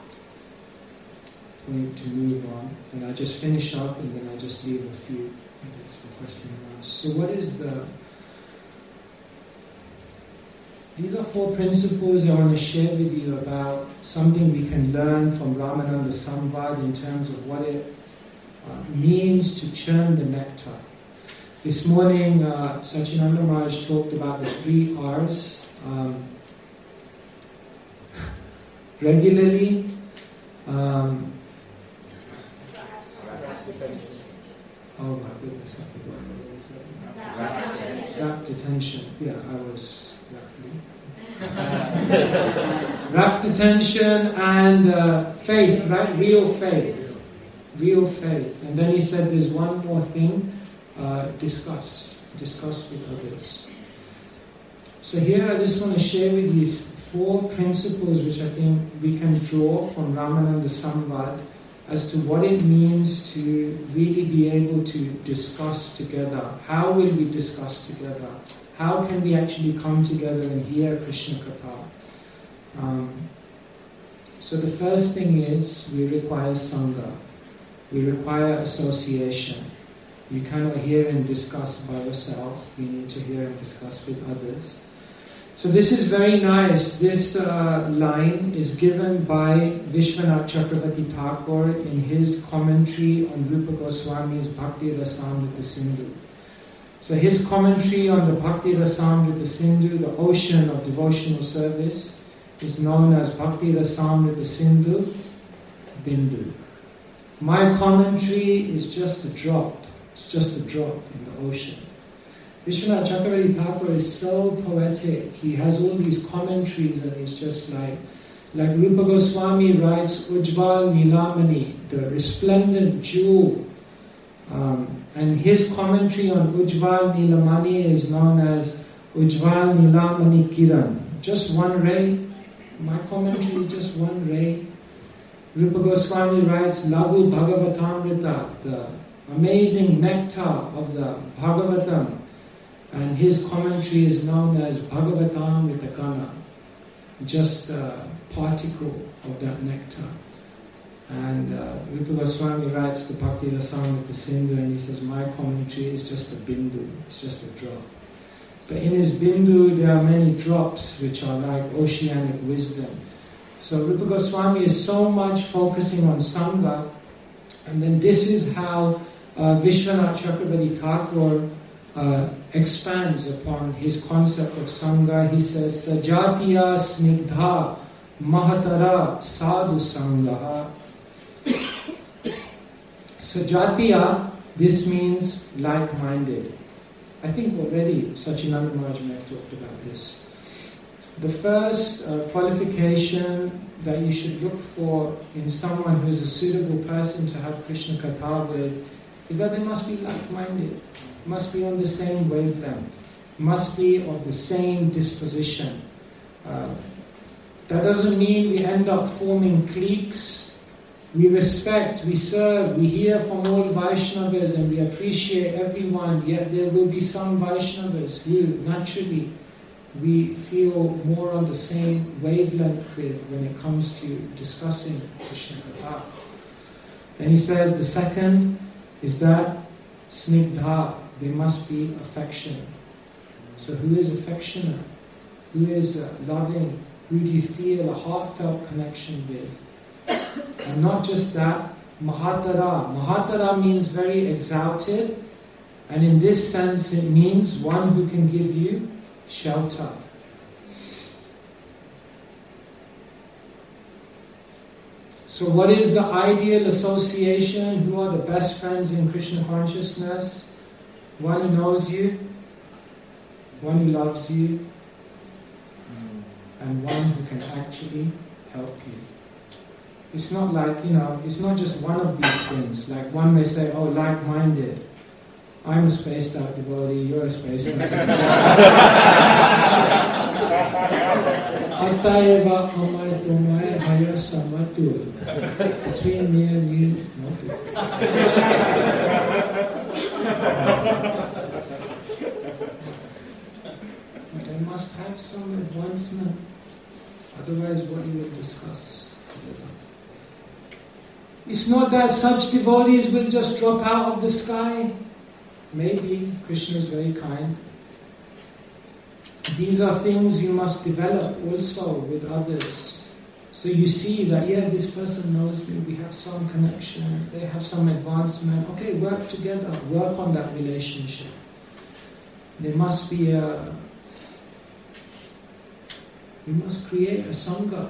point to move on. And I just finish up and then I just leave a few minutes for question and answer. So what is these are 4 principles I want to share with you about something we can learn from Ramananda Samvad in terms of what it means to churn the nectar. This morning, Sachinanda Maharaj talked about the 3 R's. Regularly, oh my goodness, I forgot. Rapt attention. Yeah, I was rapt attention and faith, right? Real faith. Real faith. And then he said there's one more thing, discuss with others. So here I just want to share with you 4 principles which I think we can draw from Ramananda Samvad as to what it means to really be able to discuss together. How will we discuss together? How can we actually come together and hear Krishna Katha? So the first thing is we require Sangha. We require association. You cannot hear and discuss by yourself. You need to hear and discuss with others. So this is very nice. This line is given by Vishwanath Chakravarti Thakur in his commentary on Rupa Goswami's Bhakti Rasamrita Sindhu. So his commentary on the Bhakti Rasamrita Sindhu, the ocean of devotional service, is known as Bhakti Rasamrita Sindhu Bindu. My commentary is just a drop. It's just a drop in the ocean. Vishwanath Chakravarti Thakur is so poetic. He has all these commentaries and he's just like Rupa Goswami writes Ujjval Nilamani, the resplendent jewel. And his commentary on Ujjval Nilamani is known as Ujjval Nilamani Kiran. Just one ray. My commentary is just one ray. Rupa Goswami writes Lagu Bhagavatamrita, the amazing nectar of the Bhagavatam. And his commentary is known as Bhagavatamrita Kana. Just a particle of that nectar. And Rupa Goswami writes the Bhakti Rasamrita Sindhu and he says, my commentary is just a bindu, it's just a drop. But in his bindu there are many drops which are like oceanic wisdom. So Rupa Goswami is so much focusing on Sangha, and then this is how Vishwanath Chakravarti Thakur expands upon his concept of Sangha. He says, Sajatiya snigdha mahatara sadhu sangha. Sajatiya, this means like-minded. I think already Sachinanda Maharaj may have talked about this. The first qualification that you should look for in someone who is a suitable person to have Krishna Katha with is that they must be like-minded, must be on the same wavelength, must be of the same disposition. That doesn't mean we end up forming cliques. We respect, we serve, we hear from all Vaishnavas and we appreciate everyone, yet there will be some Vaishnavas who naturally we feel more on the same wavelength with when it comes to discussing Krishna Katha. And he says the second is that snigdha, they must be affectionate. So who is affectionate? Who is loving? Who do you feel a heartfelt connection with? And not just that, Mahatara. Mahatara means very exalted, and in this sense it means one who can give you shelter. So what is the ideal association? Who are the best friends in Krishna consciousness? One who knows you, one who loves you, and one who can actually help you. It's not like, it's not just one of these things. Like one may say, oh, like-minded. I'm a spaced out devotee, you're a spaced out devotee. Atayeva amay tumay haya samatul. Between me and you, no. They must have some advancement. Otherwise, what do you discuss? It's not that such devotees will just drop out of the sky. Maybe Krishna is very kind. These are things you must develop also with others. So you see that, this person knows me, we have some connection, they have some advancement. Okay, work together, work on that relationship. There must be you must create a Sangha.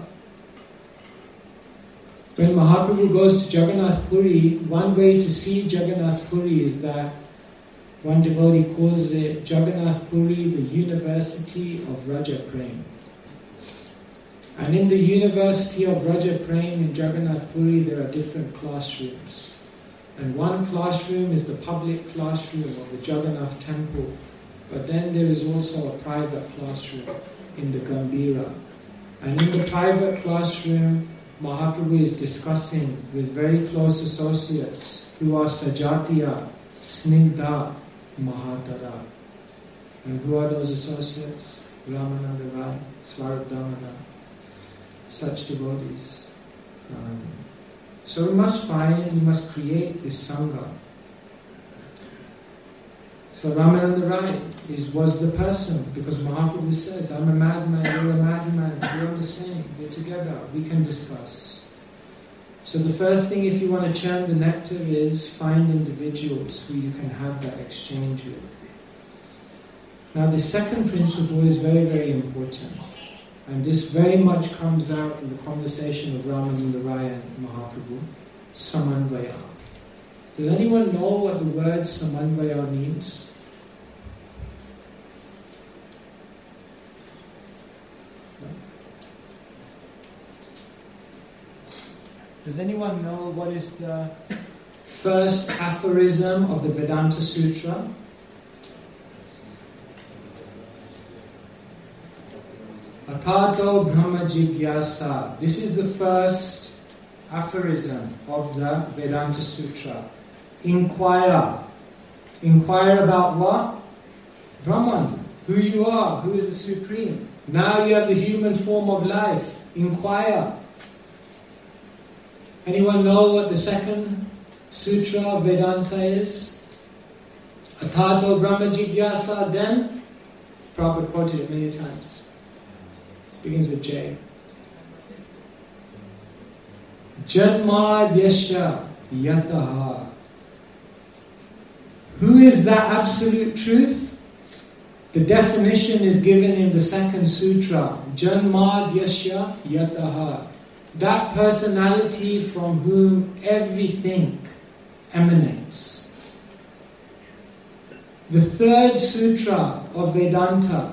When Mahaprabhu goes to Jagannath Puri, one way to see Jagannath Puri is that one devotee calls it Jagannath Puri, the University of Raja Prem. And in the University of Raja Prem in Jagannath Puri, there are different classrooms. And one classroom is the public classroom of the Jagannath temple. But then there is also a private classroom in the Gambhira. And in the private classroom, Mahaprabhu is discussing with very close associates who are Sajatiya, Snigdha, Mahatara. And who are those associates? Ramananda Rai, Swarup Damodar, such devotees. So we must create this Sangha. So Ramananda Rai was the person, because Mahaprabhu says, I'm a madman, you're a madman, we're the same, we're together, we can discuss. So the first thing, if you want to churn the nectar, is find individuals who you can have that exchange with. Now the second principle is very, very important. And this very much comes out in the conversation of Ramananda Rai and Mahaprabhu, Samanvaya. Does anyone know what the word Samanvaya means? Does anyone know what is the first aphorism of the Vedanta Sutra? Atato Brahma Jigyasa. This is the first aphorism of the Vedanta Sutra. Inquire. Inquire about what? Brahman. Who you are, who is the Supreme. Now you have the human form of life. Inquire. Anyone know what the second sutra of Vedanta is? Atato Brahma Jigyasa. Then, Prabhupada quoted it many times. It begins with J. Janmadyasya yataha. Who is that absolute truth? The definition is given in the second sutra. Janmadyasya yataha. That personality from whom everything emanates. The third sutra of Vedanta.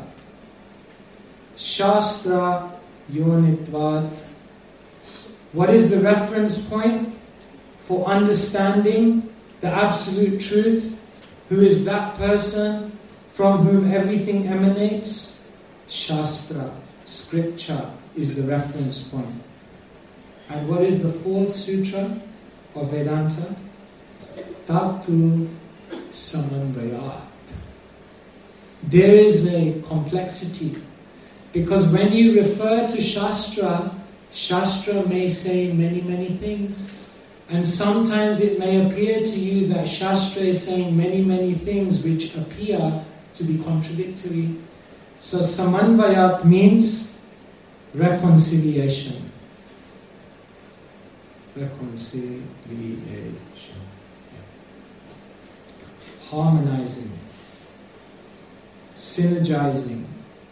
Shastra Yonitvad. What is the reference point for understanding the absolute truth? Who is that person from whom everything emanates? Shastra, scripture, is the reference point. And what is the fourth sutra of Vedanta? Tatu Samanvayat. There is a complexity. Because when you refer to Shastra, Shastra may say many, many things. And sometimes it may appear to you that Shastra is saying many, many things which appear to be contradictory. So Samanvayat means reconciliation. Reconciliation. Harmonizing. Synergizing.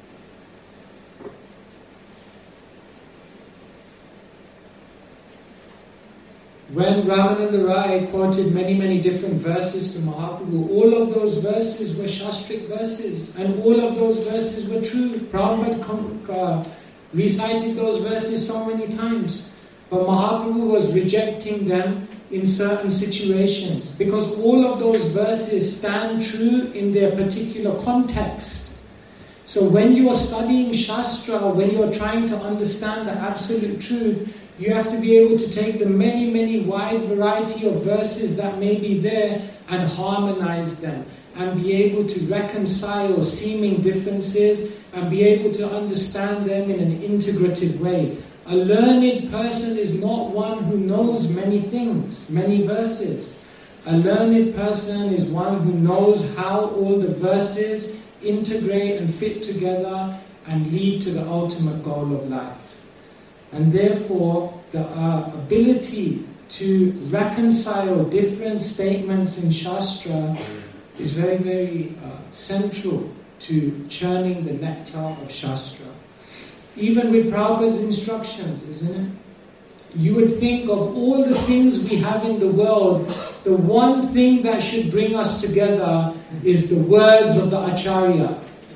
When Ramananda Rai quoted many, many different verses to Mahaprabhu, all of those verses were Shastric verses, and all of those verses were true. Prabhupada recited those verses so many times, but Mahaprabhu was rejecting them in certain situations, because all of those verses stand true in their particular context. So when you are studying Shastra, when you are trying to understand the absolute truth, you have to be able to take the many, many wide variety of verses that may be there and harmonize them and be able to reconcile seeming differences and be able to understand them in an integrative way. A learned person is not one who knows many things, many verses. A learned person is one who knows how all the verses integrate and fit together and lead to the ultimate goal of life. And therefore, the ability to reconcile different statements in Shastra is very, very central to churning the nectar of Shastra. Even with Prabhupada's instructions, isn't it? You would think of all the things we have in the world, the one thing that should bring us together is the words of the Acharya.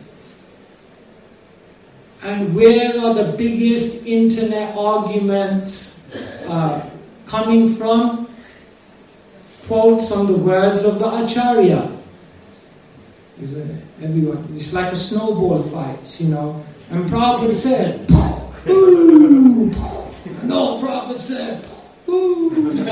And where are the biggest internet arguments coming from? Quotes on the words of the Acharya. Isn't it? Everyone. It's like a snowball fight, you know. And Prabhupada said, "Boo!" No, Prabhupada said, "Boo!"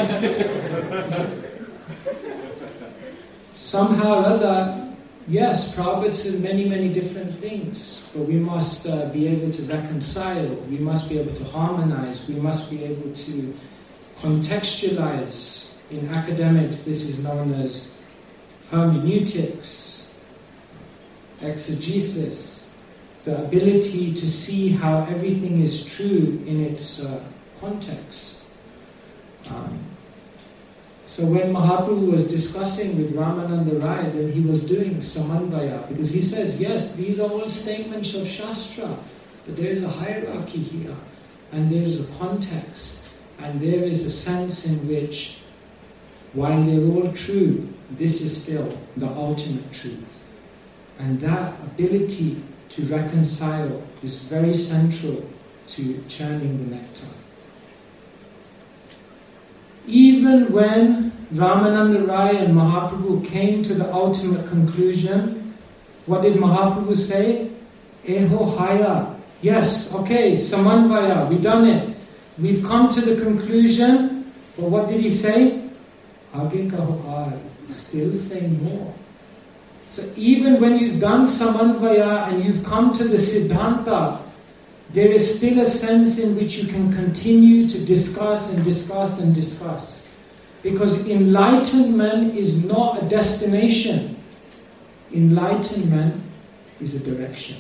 Somehow or other, yes, Prabhupada said many, many different things, but we must be able to reconcile, we must be able to harmonize, we must be able to contextualize. In academics, this is known as hermeneutics, exegesis, the ability to see how everything is true in its context. So when Mahaprabhu was discussing with Ramananda Rai, then he was doing Samanvaya, because he says, yes, these are all statements of Shastra, but there is a hierarchy here, and there is a context, and there is a sense in which, while they're all true, this is still the ultimate truth. And that ability to reconcile is very central to churning the nectar. Even when Ramananda Rai and Mahaprabhu came to the ultimate conclusion, what did Mahaprabhu say? Eho haya. Yes, okay, samanvaya, we've done it. We've come to the conclusion, but what did he say? Age kaho aaj, still say more. So even when you've done samanvaya and you've come to the siddhanta, there is still a sense in which you can continue to discuss and discuss and discuss. Because enlightenment is not a destination. Enlightenment is a direction.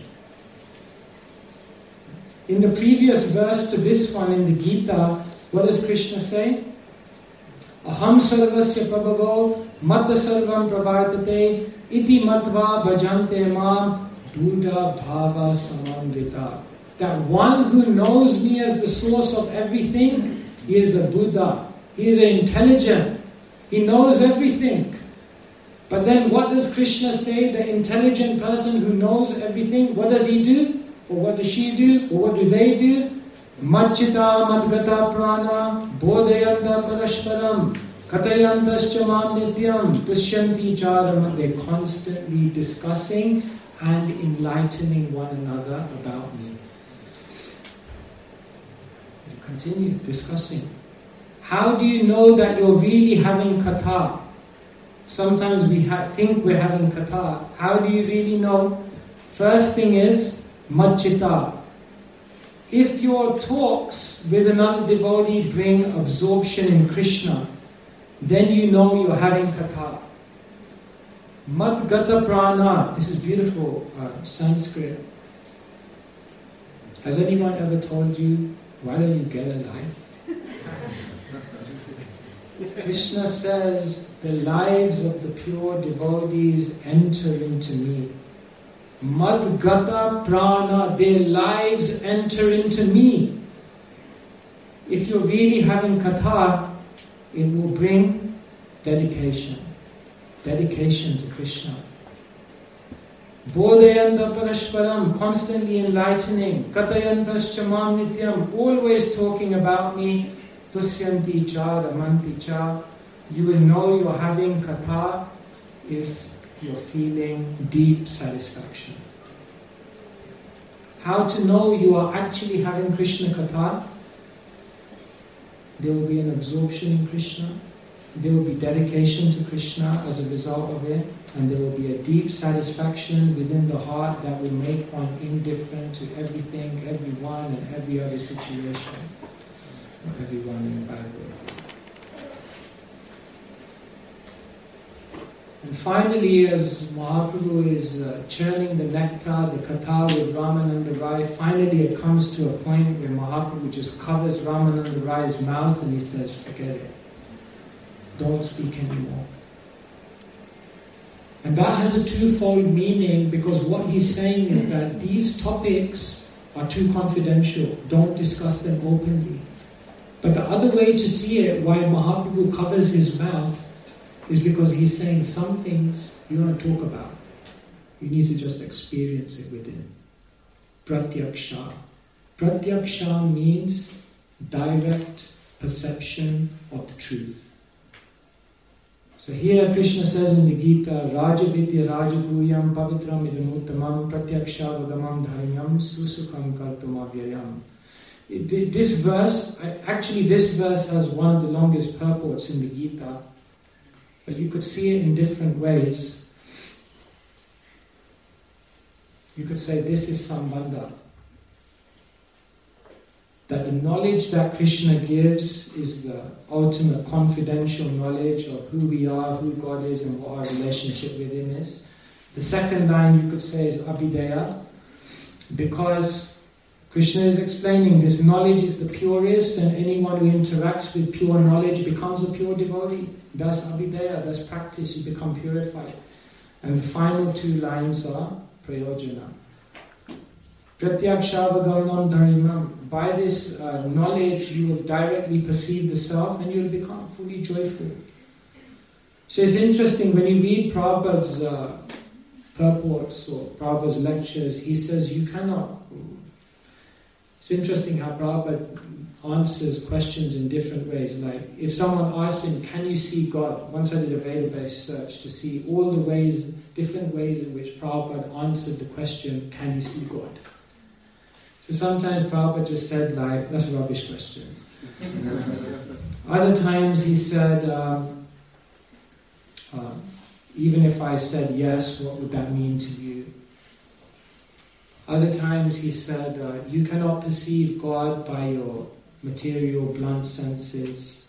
In the previous verse to this one in the Gita, what does Krishna say? Aham sarvasya prabhavo mata sarvam pravartate iti matva bhajante mam buddha bhava samandita. That one who knows me as the source of everything, he is a Buddha. He is intelligent. He knows everything. But then what does Krishna say? The intelligent person who knows everything, what does he do? Or what does she do? Or what do they do? Madchita madgata prana bodhayanta parashparam katayantascha mam nityam tushyanti charam. They're constantly discussing and enlightening one another about me. Continue discussing. How do you know that you're really having katha? Sometimes we think we're having katha. How do you really know? First thing is madchita. If your talks with another devotee bring absorption in Krishna, then you know you're having katha. Madgata prana. This is beautiful Sanskrit. Has anyone ever told you, why don't you get a life? Krishna says, the lives of the pure devotees enter into me. Madgata prana, their lives enter into me. If you're really having katha, it will bring dedication. Dedication to Krishna. Bodhayanta parashparam, constantly enlightening. Katayantascha mam nityam, always talking about me. Tusyanti cha ramanti cha. You will know you're having katha if you're feeling deep satisfaction. How to know you are actually having Krishna katha? There will be an absorption in Krishna. There will be dedication to Krishna as a result of it. And there will be a deep satisfaction within the heart that will make one indifferent to everything, everyone, and every other situation. Or everyone in a bad way. And finally, as Mahaprabhu is churning the nectar, the katha with Ramananda Rai, finally it comes to a point where Mahaprabhu just covers Ramananda Rai's mouth and he says, forget it. Don't speak anymore. And that has a twofold meaning, because what he's saying is that these topics are too confidential. Don't discuss them openly. But the other way to see it, why Mahaprabhu covers his mouth, is because he's saying some things you want to talk about. You need to just experience it within. Pratyaksha. Pratyaksha means direct perception of the truth. So here Krishna says in the Gita, Raja Vidya Rajaguyam Pavitram Idamuttamam Pratyaksha Vagamam Dharmyam Susukam Kartumavyayam. This verse has one of the longest purports in the Gita, but you could see it in different ways. You could say this is Sambandha. That the knowledge that Krishna gives is the ultimate confidential knowledge of who we are, who God is, and what our relationship with Him is. The second line you could say is Abhideya, because Krishna is explaining this knowledge is the purest, and anyone who interacts with pure knowledge becomes a pure devotee. That's Abhideya, that's practice, you become purified. And the final two lines are Prayojana. Pratyaksha Dharimam. By this knowledge, you will directly perceive the self and you will become fully joyful. So it's interesting, when you read Prabhupada's purports or Prabhupada's lectures, he says you cannot. It's interesting how Prabhupada answers questions in different ways. Like if someone asks him, can you see God? Once I did a database search to see all the ways, different ways in which Prabhupada answered the question, can you see God? So sometimes Prabhupada just said like, that's a rubbish question. Other times he said, even if I said yes, what would that mean to you? Other times he said, you cannot perceive God by your material, blunt senses.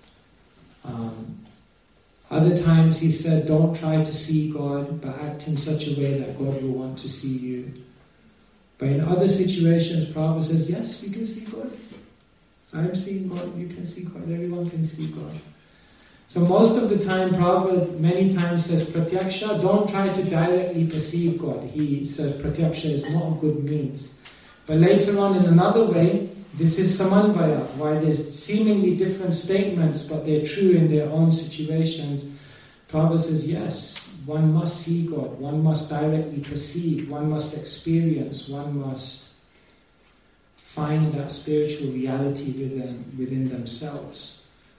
Other times he said, don't try to see God, but act in such a way that God will want to see you. But in other situations, Prabhupada says, yes, you can see God. I'm seeing God, you can see God, everyone can see God. So most of the time, Prabhupada many times says, Pratyaksha, don't try to directly perceive God. He says Pratyaksha is not a good means. But later on in another way, this is Samanvaya, why there's seemingly different statements, but they're true in their own situations. Prabhupada says, yes, one must see God, one must directly perceive, one must experience, one must find that spiritual reality within themselves.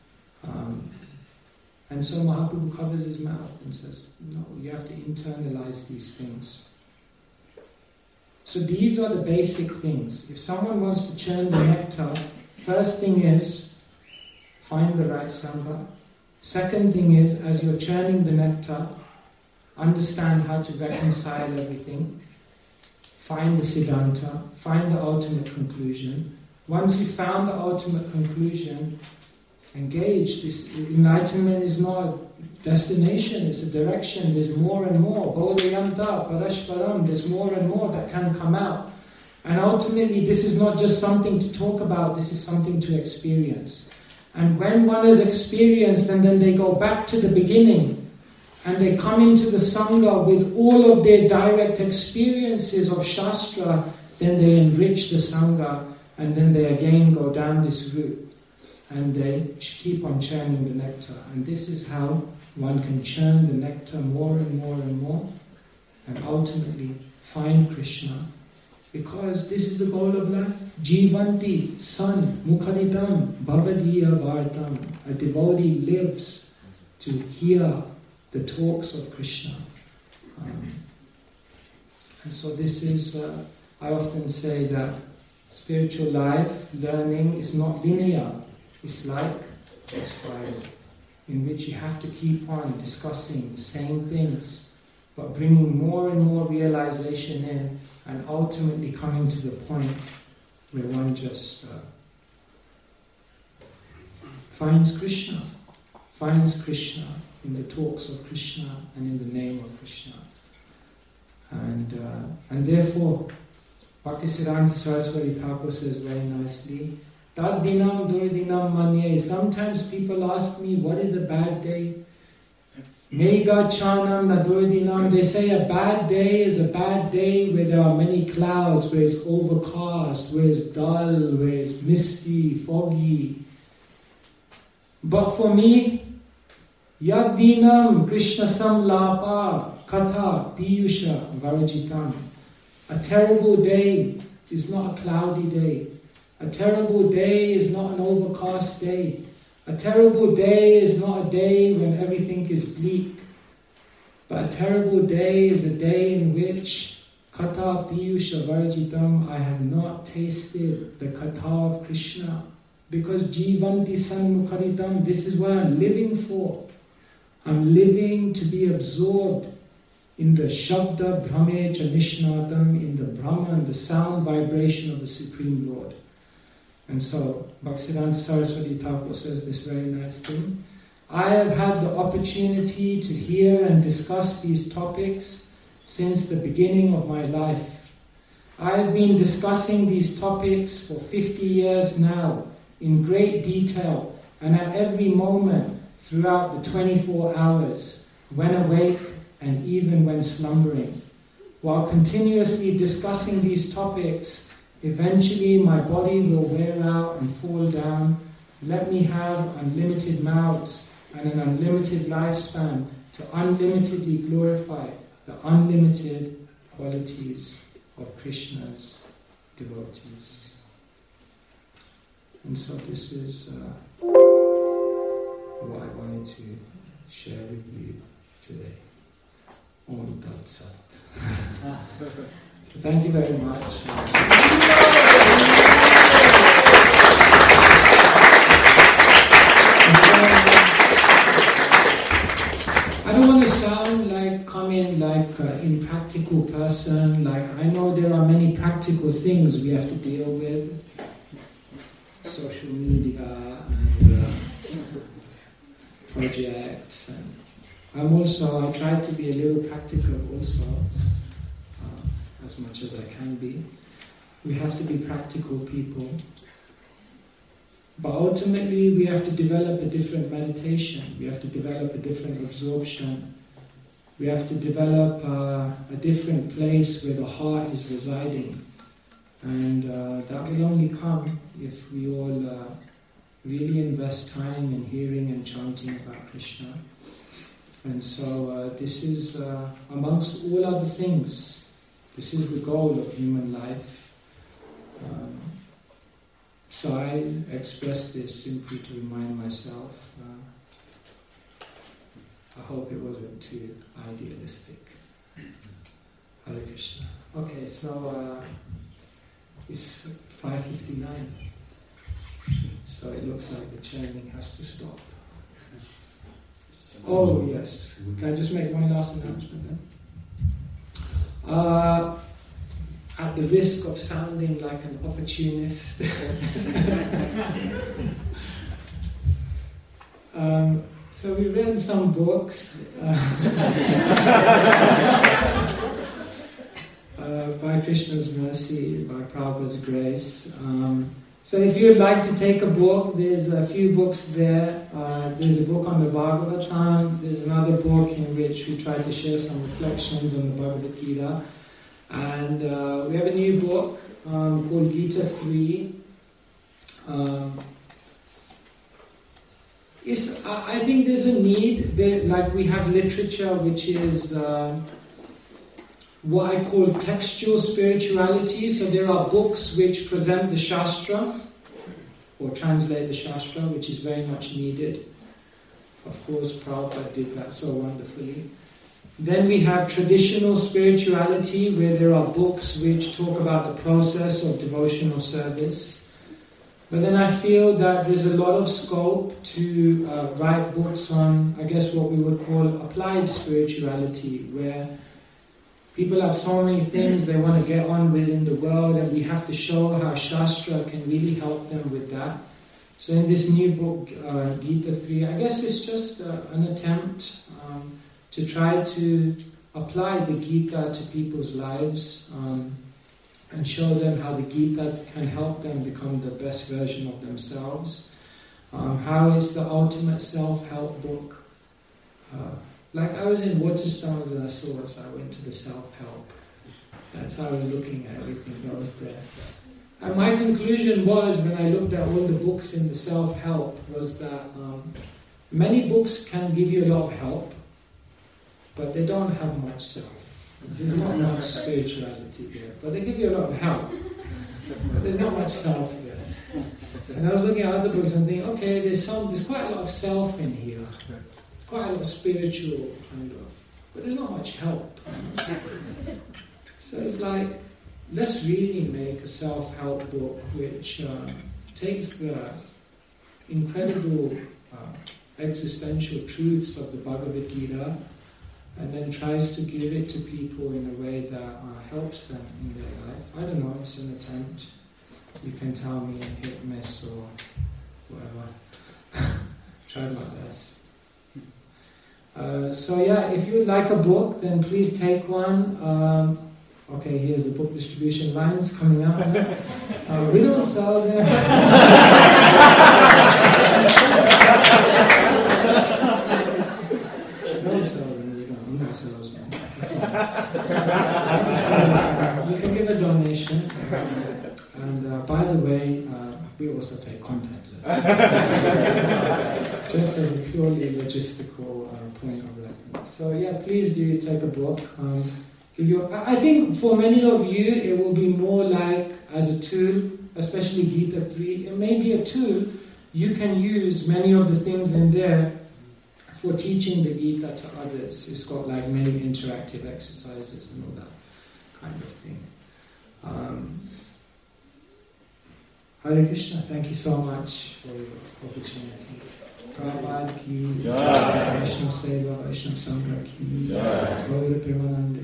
And so Mahaprabhu covers his mouth and says, no, you have to internalize these things. So these are the basic things. If someone wants to churn the nectar, first thing is, find the right Sangha. Second thing is, as you're churning the nectar, understand how to reconcile everything. Find the Siddhanta, find the ultimate conclusion. Once you've found the ultimate conclusion, engage. This enlightenment is not a destination, it's a direction. There's more and more. Bodhayanta, Parashparam, there's more and more that can come out. And ultimately, this is not just something to talk about, this is something to experience. And when one has experienced, and then they go back to the beginning, and they come into the Sangha with all of their direct experiences of Shastra, then they enrich the Sangha, and then they again go down this route. And they keep on churning the nectar. And this is how one can churn the nectar more and more and more, and ultimately find Krishna. Because this is the goal of life. Jivanti, san, mukharidam, bhavadiya vardam. A devotee lives to hear the talks of Krishna. And so this is, I often say that spiritual life, learning is not linear. It's like a spiral in which you have to keep on discussing, saying things, but bringing more and more realization in, and ultimately coming to the point where one just finds Krishna in the talks of Krishna and in the name of Krishna. And therefore, Bhaktisiddhanta Saraswati Thakur says very nicely, Tad dinam duridinam manye. Sometimes people ask me, what is a bad day? Mega chanam na duridinam. They say a bad day is a bad day where there are many clouds, where it's overcast, where it's dull, where it's misty, foggy. But for me, yad dinam Krishna samlapa katha piyusha varajitam. A terrible day is not a cloudy day. A terrible day is not an overcast day. A terrible day is not a day when everything is bleak. But a terrible day is a day in which Katha Piyusha Varjitam, I have not tasted the Katha of Krishna. Because Jivanti Sanmukharidam, this is what I'm living for. I'm living to be absorbed in the Shabda Brahmecha Nishnadam, in the Brahma and the sound vibration of the Supreme Lord. And so, Bhaktisiddhanta Saraswati Thakur says this very nice thing. I have had the opportunity to hear and discuss these topics since the beginning of my life. I have been discussing these topics for 50 years now, in great detail, and at every moment throughout the 24 hours, when awake and even when slumbering. While continuously discussing these topics, eventually my body will wear out and fall down. Let me have unlimited mouths and an unlimited lifespan to unlimitedly glorify the unlimited qualities of Krishna's devotees. And so this is what I wanted to share with you today. Om Tat Sat. Thank you very much. I don't want to sound like, come in like an impractical person. Like, I know there are many practical things we have to deal with. Social media and projects. And I try to be a little practical also, as much as I can be. We have to be practical people. But ultimately, we have to develop a different meditation. We have to develop a different absorption. We have to develop a different place where the heart is residing. And that will only come if we all really invest time in hearing and chanting about Krishna. And so this is, amongst all other things, this is the goal of human life. So I express this simply to remind myself. I hope it wasn't too idealistic. Hare Krishna. Okay, so it's 5:59. So it looks like the chanting has to stop. Oh yes. Can I just make one last announcement then? At the risk of sounding like an opportunist, so we read some books by Krishna's mercy, by Prabhupada's grace. So if you'd like to take a book, there's a few books there. There's a book on the Bhagavatam. There's another book in which we try to share some reflections on the Bhagavad Gita. And we have a new book called Gita 3. I think there's a need. Like we have literature which is what I call textual spirituality. So there are books which present the Shastra or translate the Shastra, which is very much needed. Of course, Prabhupada did that so wonderfully. Then we have traditional spirituality, where there are books which talk about the process of devotional service. But then I feel that there's a lot of scope to write books on, I guess, what we would call applied spirituality, where people have so many things they want to get on with in the world, and we have to show how Shastra can really help them with that. So in this new book, Gita 3, I guess it's just an attempt to try to apply the Gita to people's lives and show them how the Gita can help them become the best version of themselves. How it's the ultimate self-help book. Like I was in Waterstones and I saw it, so I went to the self-help. And so I was looking at everything that was there. And my conclusion was, when I looked at all the books in the self-help, was that many books can give you a lot of help, but they don't have much self. There's not much spirituality there, but they give you a lot of help. But there's not much self there. And I was looking at other books and thinking, okay, there's quite a lot of self in here. It's quite a lot of spiritual kind of, but there's not much help. So it's like, let's really make a self-help book which takes the incredible existential truths of the Bhagavad Gita and then tries to give it to people in a way that helps them in their life. I don't know, it's an attempt. You can tell me hit, miss, or whatever. Tried my best. So yeah, if you would like a book, then please take one. Okay, here's the book distribution lines coming up. We don't sell them. Don't sell them. I'm not salesman. You can give a donation. And by the way, we also take contactless. Just as a purely logistical point of reference. So yeah, please do take a book. I think for many of you, it will be more like as a tool especially Gita 3, it may be a 2, you can use many of the things in there for teaching the Gita to others. It's got like many interactive exercises and all that kind of thing. Hare Krishna, thank you so much for your opportunity. Prabhupada ki Jai, Vaishnava Seva, Vaishnava Sangha ki Jai, Gaura Premanand